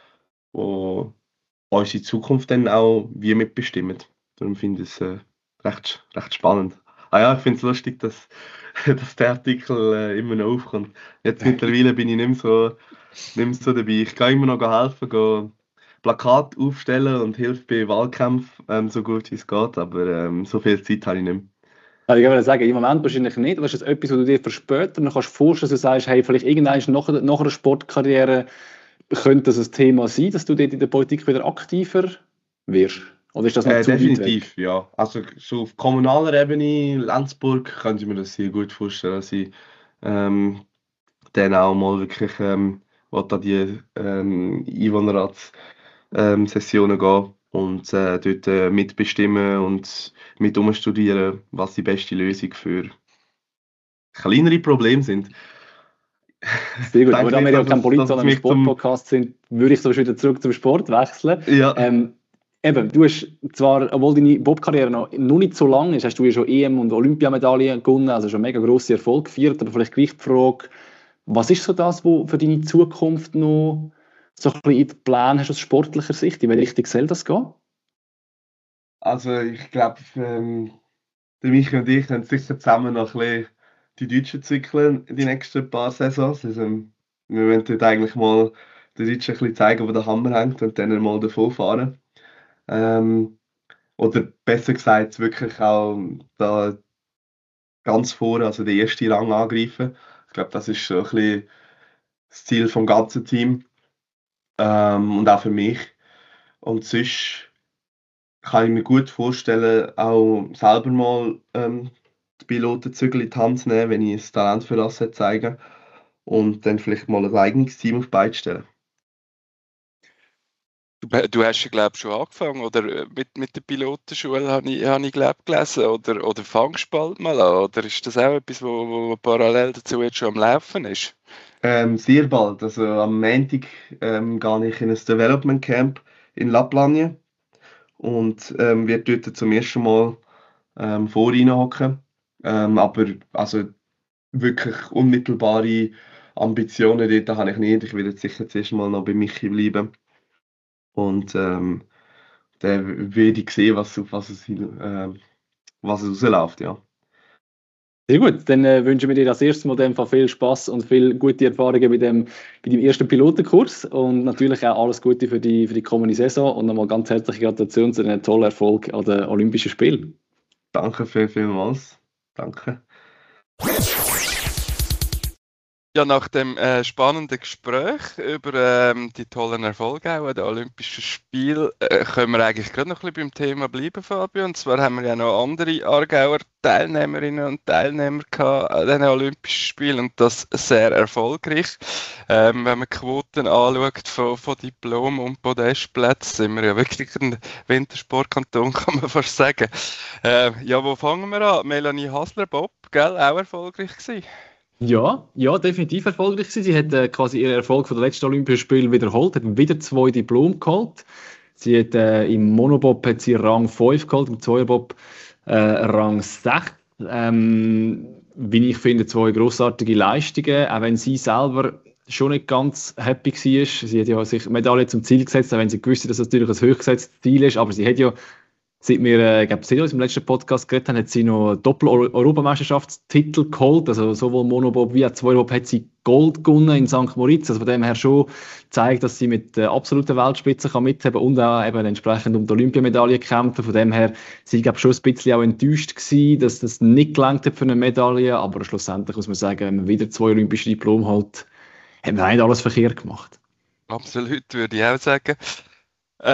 Speaker 3: wo unsere Zukunft dann auch wie mitbestimmen. Darum finde ich es äh, recht, recht spannend. Ah ja, ich finde es lustig, dass, dass der Artikel äh, immer noch aufkommt. Jetzt mittlerweile bin ich nicht mehr so, nicht mehr so dabei. Ich kann immer noch helfen, gehe Plakate aufstellen und hilf bei Wahlkämpfen, ähm, so gut wie es geht, aber ähm, so viel Zeit habe ich nicht mehr.
Speaker 1: Also ich würde sagen, im Moment wahrscheinlich nicht. Das ist jetzt etwas, was du dir für später dann kannst vorstellen, dass du sagst, hey, vielleicht irgendwann nach, nach einer Sportkarriere könnte das ein Thema sein, dass du dort in der Politik wieder aktiver wirst? Oder ist das noch
Speaker 3: Äh,
Speaker 1: zu weit weg?
Speaker 3: definitiv, ja. Also so auf kommunaler Ebene, Lenzburg, könnte ich mir das sehr gut vorstellen, dass ich ähm, dann auch mal wirklich ähm, will an die ähm, Einwohnerratssessionen gehen und äh, dort äh, mitbestimmen und mit umstudieren, was die beste Lösung für kleinere Probleme sind.
Speaker 1: Sehr gut,
Speaker 3: Ich
Speaker 1: aber
Speaker 3: denke
Speaker 1: da wir
Speaker 3: nicht,
Speaker 1: ja
Speaker 3: dass
Speaker 1: kein
Speaker 3: es,
Speaker 1: Polit,
Speaker 3: dass es
Speaker 1: sondern ein
Speaker 3: mich zum...
Speaker 1: Sportpodcast sind, würde ich so wieder zurück zum Sport wechseln.
Speaker 3: Ja,
Speaker 1: Ähm, eben, du hast zwar, obwohl deine Bobkarriere noch, noch nicht so lang ist, hast du ja schon E M- und Olympiamedaillen gewonnen, also schon mega grosse Erfolg gefeiert, aber vielleicht gleich die Frage, was ist so das, was für deine Zukunft noch so ein bisschen in den Plan hast aus sportlicher Sicht? In welche Richtung soll das gehen?
Speaker 3: also ich glaube, ähm, der Michi und ich können sicher zusammen noch ein bisschen die Deutschen zyklen in die nächsten paar Saisons. Also, wir wollen dort eigentlich mal den Deutschen ein bisschen zeigen, wo der Hammer hängt und dann mal davon fahren. Ähm, oder besser gesagt, wirklich auch da ganz vorne, also den ersten Rang angreifen. Ich glaube, das ist so ein bisschen das Ziel vom ganzen Team ähm, und auch für mich. Und sonst kann ich mir gut vorstellen, auch selber mal ähm, die Pilotenzügel in die Hand zu nehmen, wenn ich ein Talent für das zeige und dann vielleicht mal ein eigenes Team auf die Beine stellen.
Speaker 2: Du, du hast ja, glaube ich, schon angefangen, oder äh, mit, mit der Pilotenschule, habe ich, habe ich glaub, gelesen, oder, oder fangst du bald mal an, oder ist das auch etwas, wo, wo parallel dazu jetzt schon am Laufen ist?
Speaker 3: Ähm, sehr bald, also am Montag ähm, gehe ich in ein Development Camp in Lapplanien und ähm, werde dort zum ersten Mal ähm, vor hocken. Ähm, aber also wirklich unmittelbare Ambitionen dort habe ich nicht. Ich will jetzt sicher zuerst mal noch bei Michi bleiben. Und ähm, dann werde ich sehen, was, auf was es, hin- äh, was es rausläuft, ja.
Speaker 1: Sehr gut, dann äh, wünschen wir dir als erstes Mal dem Fall viel Spaß und viel gute Erfahrungen bei dem, bei deinem ersten Pilotenkurs und natürlich auch alles Gute für die, für die kommende Saison und nochmal ganz herzliche Gratulation zu einem tollen Erfolg an den Olympischen Spielen.
Speaker 3: Danke viel, vielmals. Danke.
Speaker 2: Ja, nach dem äh, spannenden Gespräch über ähm, die tollen Erfolge auch an den Olympischen Spielen äh, können wir eigentlich gerade noch ein bisschen beim Thema bleiben, Fabio. Und zwar haben wir ja noch andere Aargauer Teilnehmerinnen und Teilnehmer gehabt an den Olympischen Spielen und das sehr erfolgreich. Ähm, wenn man die Quoten anschaut von, von Diplom- und Podestplätzen, sind wir ja wirklich ein Wintersportkanton, kann man fast sagen. Äh, ja, wo fangen wir an? Melanie Hasler-Bob, gell, auch erfolgreich gewesen.
Speaker 1: Ja, ja, definitiv erfolgreich gewesen. Sie hat äh, quasi ihren Erfolg von den letzten Olympischen Spielen wiederholt, hat wieder zwei Diplome geholt. Sie hat äh, im Monobob hat sie Rang fünf geholt, im Zweierbob äh, Rang sechs. Ähm, wie ich finde, zwei grossartige Leistungen, auch wenn sie selber schon nicht ganz happy war. Sie hat ja sich Medaille zum Ziel gesetzt, auch wenn sie gewusst hat, dass das natürlich ein hochgesetztes Ziel ist, aber sie hat ja seit wir, äh, ich glaube, seit wir uns im letzten Podcast geredet haben, hat sie noch Doppel-Europameisterschaftstitel geholt. Also sowohl Monobob wie auch Zweibob hat sie Gold gewonnen in Sankt Moritz. Also von dem her schon zeigt, dass sie mit der absoluten Weltspitze kann mitheben und auch eben entsprechend um die Olympiamedaille kämpfen. Von dem her sie glaube schon ein bisschen auch enttäuscht gewesen, dass das nicht gelangt hat für eine Medaille. Aber schlussendlich muss man sagen, wenn man wieder zwei olympische Diplome hat, hat man eigentlich alles verkehrt gemacht.
Speaker 2: Absolut, würde ich auch sagen. Ähm,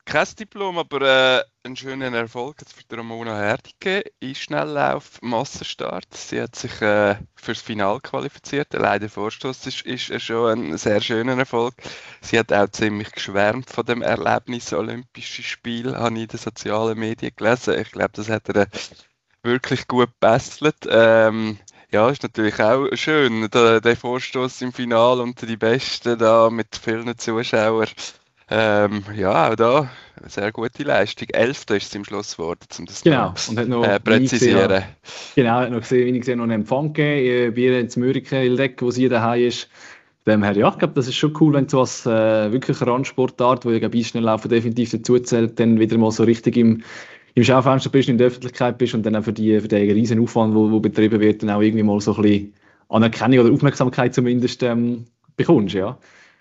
Speaker 2: kein Diplom, aber äh, einen schönen Erfolg jetzt für die Ramona Herdicke im Schnelllauf Massenstart. Sie hat sich äh, fürs Finale qualifiziert. Allein der Vorstoß ist, ist äh, schon ein sehr schöner Erfolg. Sie hat auch ziemlich geschwärmt von dem Erlebnis Olympische Spiele, habe ich in den sozialen Medien gelesen. Ich glaube, das hat er äh, wirklich gut gebesselt. Ähm, ja, ist natürlich auch schön, der, der Vorstoß im Finale unter die Besten da mit vielen Zuschauern. Ähm, ja, auch da eine sehr gute Leistung. Elfter ist es im Schluss geworden, um das
Speaker 1: Genau,
Speaker 2: noch
Speaker 1: und hat noch
Speaker 2: äh, präzisieren.
Speaker 1: Gesehen, genau, hat noch gesehen, wie ich gesehen, noch einen Empfang gegeben, äh, bei ihr in Zmürike, Ildeck, wo sie daheim ist. Von dem her, ja, ich glaube, das ist schon cool, wenn du als äh, wirklich Randsportart, wo ja bei Schnelllaufen definitiv dazu zählt, dann wieder mal so richtig im, im Schaufenster bist, in der Öffentlichkeit bist und dann auch für, die, für den riesen Aufwand, wo, wo betrieben wird, dann auch irgendwie mal so ein bisschen Anerkennung oder Aufmerksamkeit zumindest ähm, bekommst, ja.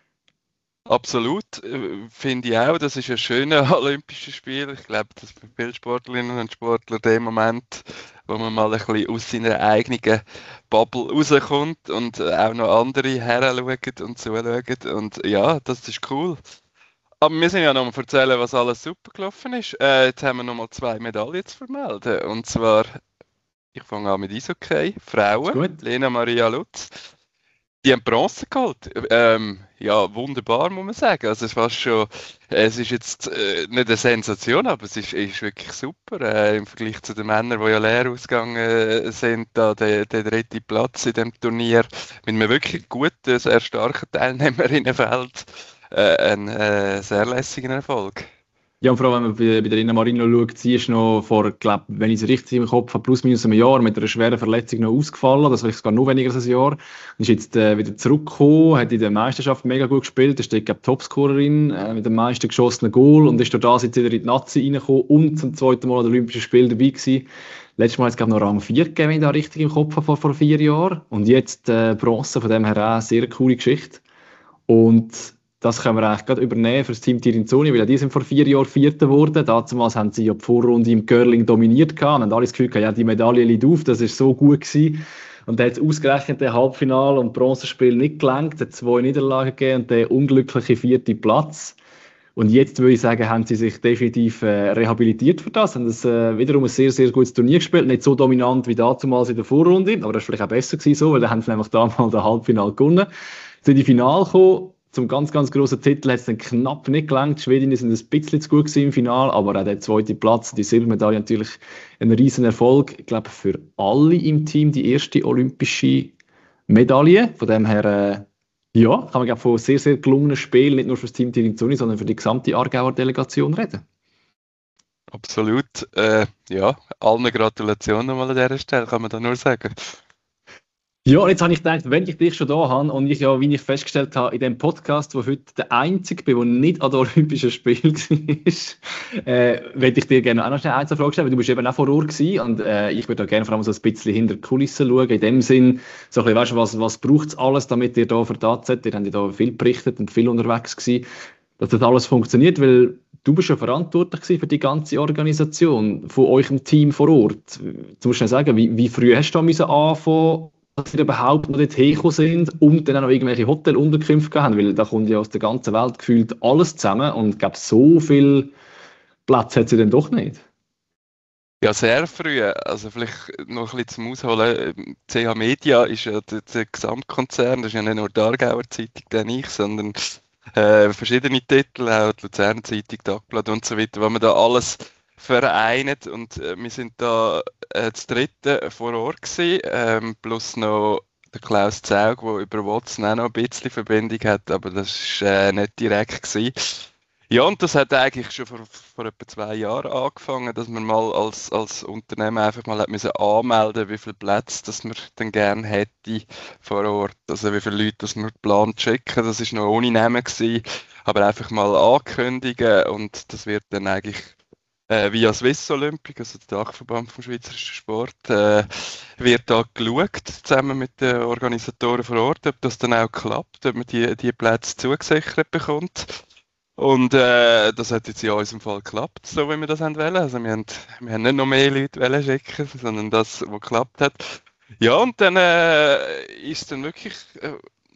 Speaker 2: Absolut, äh, finde ich auch. Das ist ein schönes Olympisches Spiel. Ich glaube, dass für viele Sportlerinnen und Sportler der Moment, wo man mal ein bisschen aus seiner eigenen Bubble rauskommt und äh, auch noch andere heranschauen und zuschauen. Und ja, das ist cool. Aber wir sind ja noch mal erzählen, was alles super gelaufen ist. Äh, jetzt haben wir noch mal zwei Medaillen zu vermelden. Und zwar, ich fange an mit Eishockey, Frauen, Lena Maria Lutz. Die haben Bronze geholt. Ähm, ja, wunderbar, muss man sagen. Also es war schon, es ist jetzt äh, nicht eine Sensation, aber es ist, ist wirklich super. Äh, im Vergleich zu den Männern, die ja leer ausgegangen äh, sind, da der, der dritte Platz in dem Turnier, mit einem wirklich guten, sehr starken Teilnehmerinnenfeld, äh, ein äh, sehr lässiger Erfolg.
Speaker 1: Ja, und vor allem, wenn man bei, bei der Rina Marino schaut, sie ist noch vor, glaub, wenn ich es richtig im Kopf habe, plus minus einem Jahr mit einer schweren Verletzung noch ausgefallen. Das war sogar noch weniger als ein Jahr. Ist jetzt äh, wieder zurückgekommen, hat in der Meisterschaft mega gut gespielt. Ist dort, glaube ich, Topscorerin äh, mit dem meisten geschossenen Goal und ist durch das jetzt wieder in die Nazi reingekommen und zum zweiten Mal an den Olympischen Spielen dabei gewesen. Letztes Mal hat es, glaube ich, noch Rang vier gegeben, wenn ich da richtig im Kopf habe, vor, vor vier Jahren. Und jetzt äh, Bronze, von dem her auch eine sehr coole Geschichte. Und das können wir eigentlich gerade übernehmen für das Team Tirinzoni, weil die sind vor vier Jahren Vierter geworden. Damals haben sie ja die Vorrunde im Curling dominiert gehabt und haben alle das Gefühl gehabt, ja, die Medaille liegt auf, das ist so gut gewesen. Und dann hat es ausgerechnet den Halbfinale und Bronzespiel nicht gelangt, es hat zwei Niederlagen gegeben und der unglückliche vierte Platz. Und jetzt würde ich sagen, haben sie sich definitiv äh, rehabilitiert für das, haben das äh, wiederum ein sehr, sehr gutes Turnier gespielt, nicht so dominant wie damals in der Vorrunde, aber das war vielleicht auch besser gewesen so, weil dann haben sie nämlich damals das Halbfinale gewonnen. Sind in die Finale gekommen. Zum ganz, ganz grossen Titel hat es dann knapp nicht gelangt. Die Schwedinnen sind ein bisschen zu gut gewesen im Finale, aber auch der zweite Platz, die Silbermedaille, natürlich ein riesen Erfolg. Ich glaube, für alle im Team die erste olympische Medaille. Von dem her, äh, ja, kann man glaube von sehr, sehr gelungenen Spielen, nicht nur für das Team Tirinzoni, sondern für die gesamte Aargauer Delegation reden.
Speaker 2: Absolut. Äh, ja, allen Gratulationen nochmal an dieser Stelle, kann man da nur sagen.
Speaker 1: Ja, und jetzt habe ich gedacht, wenn ich dich schon da habe und ich ja, wie ich festgestellt habe, in dem Podcast, wo heute der Einzige bin, der nicht an den Olympischen Spielen war, äh, würde ich dir gerne auch noch schnell eine Frage stellen, weil du bist eben auch vor Ort gewesen und äh, ich würde da gerne vor allem so ein bisschen hinter die Kulissen schauen. In dem Sinn, so ein bisschen, weißt du, was, was braucht es alles, damit ihr da für das seid? Ihr habt ja da viel berichtet und viel unterwegs gewesen, dass das alles funktioniert, weil du bist ja verantwortlich gewesen für die ganze Organisation von eurem Team vor Ort. Du musst schnell sagen, wie, wie früh hast du da müssen anfangen, dass sie überhaupt noch dort hergekommen sind und dann auch noch irgendwelche Hotelunterkünfte haben, weil da kommt ja aus der ganzen Welt gefühlt alles zusammen und ich glaube, so viel Platz hat sie dann doch nicht.
Speaker 2: Ja, sehr früh. Also vielleicht noch ein bisschen zum Ausholen. C H Media ist ja der, der Gesamtkonzern, das ist ja nicht nur die Aargauer Zeitung, der ich, sondern äh, verschiedene Titel, auch die Luzerner Zeitung, Tagblatt und so weiter, wo man da alles vereint und äh, wir sind da äh, das dritte vor Ort gewesen, ähm, plus noch der Klaus Zaug, der über WhatsApp auch noch ein bisschen Verbindung hat, aber das war äh, nicht direkt gewesen. Ja, und das hat eigentlich schon vor, vor etwa zwei Jahren angefangen, dass man mal als, als Unternehmen einfach mal hat müssen anmelden, wie viele Plätze das man dann gerne hätte vor Ort, also wie viele Leute das man plant checken, das war noch ohne Namen gewesen, aber einfach mal ankündigen und das wird dann eigentlich Äh, via Swiss Olympic, also der Dachverband vom Schweizerischen Sport, äh, wird da geschaut, zusammen mit den Organisatoren vor Ort, ob das dann auch klappt, ob man die, die Plätze zugesichert bekommt. Und äh, das hat jetzt in unserem Fall geklappt, so wie wir das haben wollen. Also wir haben, wir haben nicht noch mehr Leute wollen schicken, sondern das, was geklappt hat. Ja, und dann äh, ist dann wirklich äh,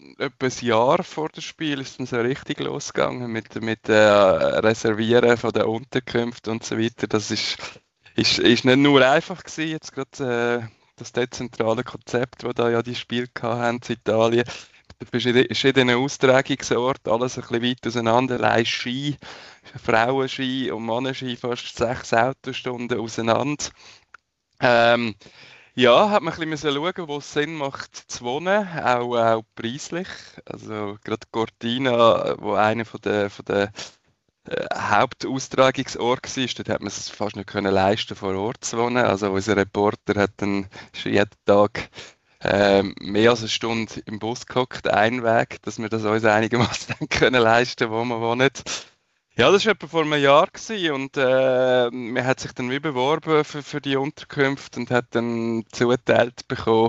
Speaker 2: etwa ein Jahr vor dem Spiel ist dann so richtig losgegangen mit, mit äh, Reservieren von den Unterkünften und so weiter. Das ist, ist, ist nicht nur einfach gewesen, jetzt gerade äh, das dezentrale Konzept, das da ja die Spiele hatten in Italien. Verschiedene Austragungsorte, alles ein bisschen weit auseinander, allein Ski, Frauenski und Mannenski fast sechs Autostunden auseinander. Ähm, ja, hat man ein bisschen schauen, wo es Sinn macht zu wohnen, auch, auch preislich. Also gerade Cortina, wo einer von der, von der äh, Hauptaustragungsorte war, dort hat man es fast nicht können leisten, vor Ort zu wohnen. Also unser Reporter hat dann schon jeden Tag ähm, mehr als eine Stunde im Bus gehockt, einen Weg, dass wir das uns einigermaßen können leisten, wo wir wohnen. Ja, das war etwa vor einem Jahr gewesen und äh, man hat sich dann wie beworben für, für die Unterkünfte und hat dann zugeteilt bekommen,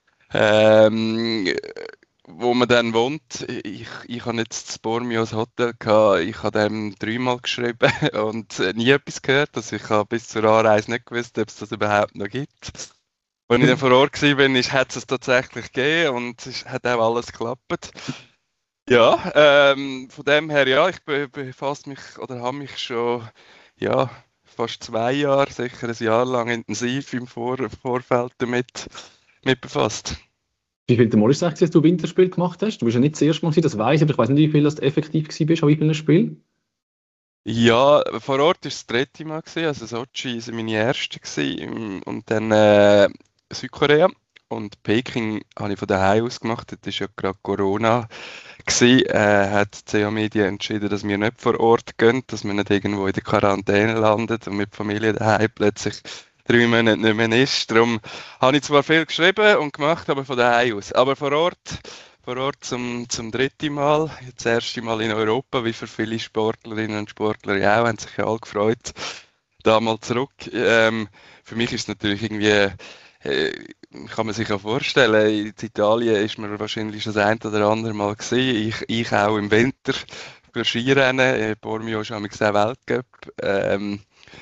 Speaker 2: ähm, wo man dann wohnt. Ich, ich habe jetzt das Bormio als Hotel gehabt, ich habe dem dreimal geschrieben und nie etwas gehört. Also ich habe bis zur Anreise nicht gewusst, ob es das überhaupt noch gibt. Als ich dann vor Ort war, hat es es tatsächlich gegeben und es hat auch alles geklappt. Ja, ähm, von dem her, ja, ich be befasse mich oder habe mich schon ja, fast zwei Jahre, sicher ein Jahr lang intensiv im Vor Vorfeld damit, mit befasst.
Speaker 1: Wie viel Mal ist es eigentlich, dass du Winterspiel gemacht hast? Du bist ja nicht das erste Mal, das weiß ich, aber ich weiß nicht, wie viel das effektiv warst an wie vielen Spielen.
Speaker 2: Ja, vor Ort war es das dritte Mal, also Sochi war meine erste gewesen, und dann äh, Südkorea. Und Peking habe ich von daheim aus gemacht, das war ja gerade Corona. Gewesen, äh, hat die C A Media entschieden, dass wir nicht vor Ort gehen, dass wir nicht irgendwo in der Quarantäne landen und mit Familie daheim plötzlich drei Monate nicht mehr ist. Darum habe ich zwar viel geschrieben und gemacht, aber von daheim aus. Aber vor Ort, vor Ort zum, zum dritten Mal, das erste Mal in Europa, wie für viele Sportlerinnen und Sportler ja auch, haben sich ja alle gefreut, da mal zurück. Ähm, für mich ist es natürlich irgendwie... Äh, kann man sich ja vorstellen, in Italien ist man wahrscheinlich schon das ein oder andere Mal gesehen. Ich, ich auch im Winter für Skirennen. Bormio ist auch Weltcup. Ähm,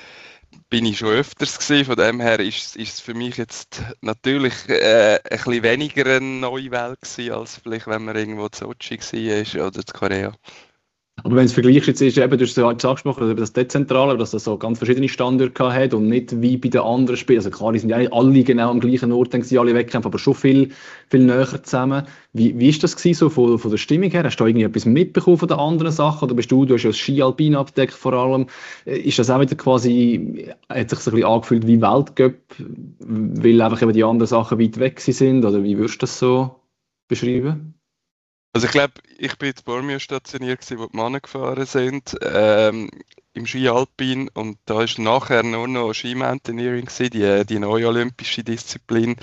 Speaker 2: bin ich schon öfters gewesen. Von dem her ist, ist es für mich jetzt natürlich äh, ein bisschen weniger eine neue Welt gewesen, als vielleicht, wenn man irgendwo in Sochi war oder in Korea.
Speaker 1: Aber wenn es vergleichst, jetzt ist eben, du hast es ja angesprochen, über das Dezentrale, dass das so ganz verschiedene Standorte hat und nicht wie bei den anderen Spielen. Also klar, die sind ja alle genau am gleichen Ort, dann sie alle Wettkämpfe, aber schon viel, viel näher zusammen. Wie, wie ist das gewesen, so von, von der Stimmung her? Hast du da irgendwie etwas mitbekommen von den anderen Sachen? Oder bist du, du hast ja das Ski-Alpin abgedeckt vor allem. Ist das auch wieder quasi, hat sich so ein bisschen angefühlt wie Weltcup, weil einfach eben die anderen Sachen weit weg sind? Oder wie würdest du das so beschreiben?
Speaker 2: Also ich glaube, ich bin in Bormio stationiert, wo die Männer gefahren sind, ähm, im Ski Alpin, und da ist nachher nur noch Ski Mountaineering gewesen, die, die neue olympische Disziplin.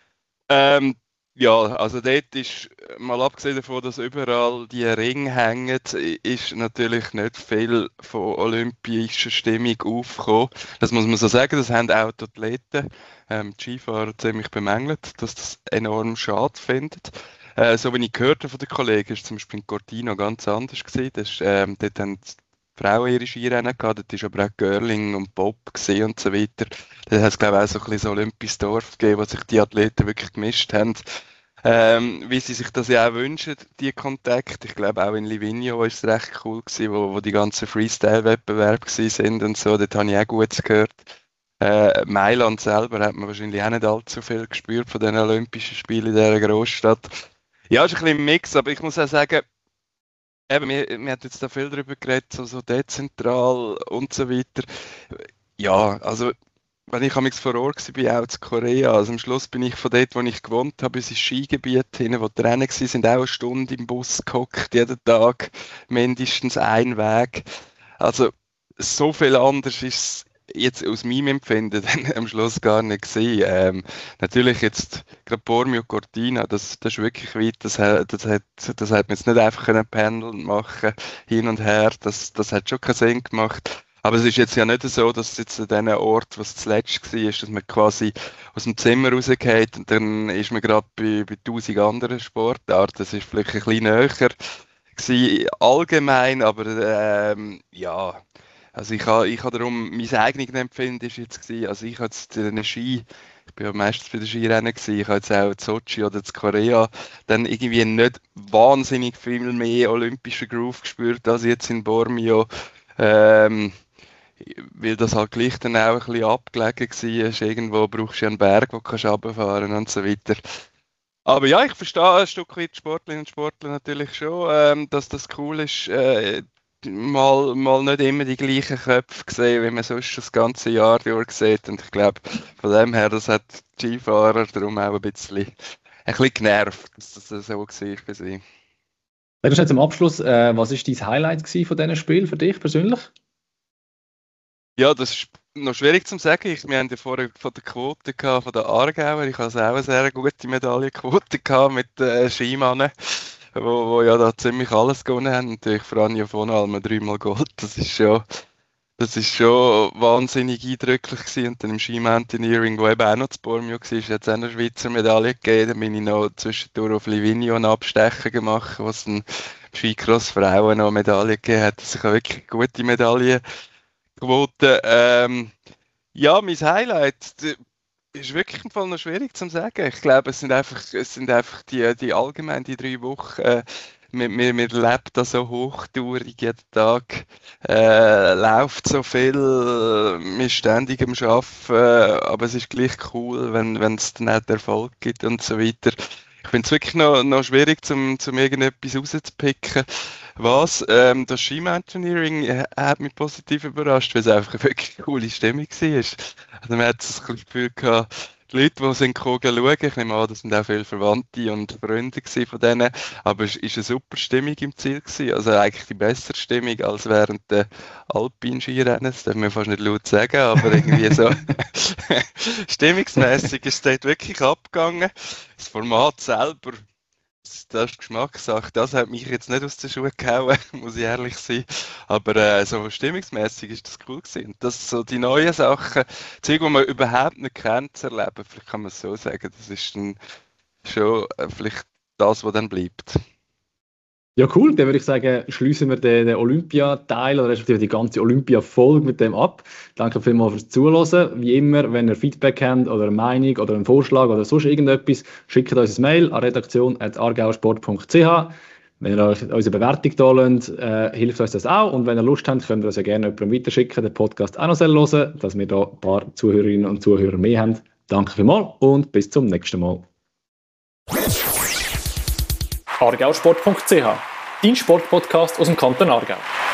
Speaker 2: Ähm, ja, also dort ist, mal abgesehen davon, dass überall die Ringe hängen, ist natürlich nicht viel von olympischer Stimmung aufgekommen. Das muss man so sagen, das haben auch die Athleten, ähm, die Skifahrer ziemlich bemängelt, dass das enorm schade findet. Äh, so wie ich gehört habe von den Kollegen, ist zum Beispiel in Cortina ganz anders gewesen. Das, ähm, dort haben die Frauen ihre Skirennen gehabt, dort war aber auch Curling und Bob und so weiter. Dort hat es, glaube ich, auch so ein bisschen so Olympisches Dorf gegeben, wo sich die Athleten wirklich gemischt haben. Ähm, wie sie sich das ja auch wünschen, die Kontakte. Ich glaube, auch in Livigno war es recht cool gewesen, wo, wo die ganzen Freestyle-Wettbewerbe sind und so. Dort habe ich auch Gutes gehört. Äh, Mailand selber hat man wahrscheinlich auch nicht allzu viel gespürt von den Olympischen Spielen in dieser Großstadt. Ja, es ist ein bisschen ein Mix, aber ich muss auch sagen, eben, wir, wir haben jetzt da viel darüber geredet, so, so dezentral und so weiter. Ja, also, wenn ich amigs vor Ort war, auch zu Korea, also am Schluss bin ich von dort, wo ich gewohnt habe, bis ins Skigebiet hin, wo die Rennen waren, sind auch eine Stunde im Bus gehockt, jeden Tag mindestens ein Weg. Also, so viel anders ist es jetzt aus meinem Empfinden dann am Schluss gar nicht gesehen. Ähm, natürlich jetzt gerade Bormio Cortina, das, das ist wirklich weit, das, das, hat, das hat man jetzt nicht einfach können pendeln machen, hin und her, das, das hat schon keinen Sinn gemacht. Aber es ist jetzt ja nicht so, dass es jetzt an diesem Ort, was zuletzt war, ist, dass man quasi aus dem Zimmer rausgeht und dann ist man gerade bei, bei tausend anderen Sportarten. Das ist vielleicht ein bisschen näher gewesen, allgemein, aber ähm, ja, also ich habe ich ha darum, mein eigenes Empfinden ist jetzt gewesen, also ich habe jetzt den Ski, ich bin ja meistens bei den Skirennen gewesen. Ich habe jetzt auch in Sochi oder in Korea dann irgendwie nicht wahnsinnig viel mehr olympischen Groove gespürt als jetzt in Bormio. Ähm, weil das halt gleich dann auch ein bisschen abgelegen war. Irgendwo brauchst du einen Berg, wo du runterfahren kannst und so weiter. Aber ja, ich verstehe ein Stück weit Sportlerinnen und Sportler natürlich schon, ähm, dass das cool ist, äh, mal, mal nicht immer die gleichen Köpfe sehen, wie man sonst das ganze Jahr durch sieht. Und ich glaube, von dem her, das hat die Skifahrer darum auch ein bisschen, ein bisschen genervt, dass das so war für sie.
Speaker 1: Sag uns jetzt zum Abschluss, äh, was war dein Highlight gewesen von diesen Spielen für dich persönlich?
Speaker 2: Ja, das ist noch schwierig zu sagen. Ich, wir haben ja vorher von der Quote gehabt, von der Aargauer. Ich hatte auch eine sehr gute Medaillenquote gehabt mit den äh, Skimannen, wo, wo ja da ziemlich alles gewonnen haben. Natürlich vor Anja von Almen dreimal Gold. Das ist schon, das ist schon wahnsinnig eindrücklich gewesen. Und dann im Ski-Mountaineering, wo eben auch noch zu Bormio war, hat es auch eine Schweizer Medaille gegeben. Dann bin ich noch zwischendurch auf Livigno ein Abstechen gemacht, wo es dann Skicross Frauen noch eine Medaille gegeben hat. Also ich habe wirklich gute Medaillen Quote. Ähm, ja, mein Highlight d- ist wirklich im Fall noch schwierig zu sagen. Ich glaube, es sind einfach, es sind einfach die, die allgemein die drei Wochen. Äh, wir, wir, wir leben da so hochtourig jeden Tag, äh, läuft so viel, wir sind ständig am Arbeiten, äh, aber es ist gleich cool, wenn wenn es dann auch Erfolg gibt und so weiter. Ich finde es wirklich noch, noch schwierig, zum, zum irgendetwas rauszupicken. Was? Ähm, das Ski-Mountaineering äh, hat mich positiv überrascht, weil es einfach eine wirklich coole Stimmung war. Also man hat das Gefühl gehabt, die Leute, die sind gekommen schauen, ich nehme an, das sind auch viele Verwandte und Freunde von denen, aber es war eine super Stimmung im Ziel gewesen. Also eigentlich die bessere Stimmung als während der Alpin-Skirennen, das darf man fast nicht laut sagen, aber irgendwie so stimmungsmäßig ist es dort wirklich abgegangen. Das Format selber, das ist Geschmackssache, das hat mich jetzt nicht aus den Schuhen gehauen, muss ich ehrlich sein. Aber äh, so stimmungsmäßig ist das cool gewesen. Und das so die neuen Sachen, Zeug, die man überhaupt nicht kennt, zu erleben, vielleicht kann man es so sagen, das ist dann schon äh, vielleicht das, was dann bleibt.
Speaker 1: Ja, cool. Dann würde ich sagen, schließen wir den, den Olympia-Teil oder respektive die ganze Olympia-Folge mit dem ab. Danke vielmals fürs Zuhören. Wie immer, wenn ihr Feedback habt oder eine Meinung oder einen Vorschlag oder sonst irgendetwas, schickt uns ein Mail an redaktion at argausport punkt c h. Wenn ihr euch unsere Bewertung da lasst, äh, hilft uns das auch. Und wenn ihr Lust habt, könnt ihr das ja gerne jemandem weiterschicken, den Podcast auch noch hören, dass wir da ein paar Zuhörerinnen und Zuhörer mehr haben. Danke vielmals und bis zum nächsten Mal.
Speaker 4: argausport punkt c h, dein Sportpodcast aus dem Kanton Aargau.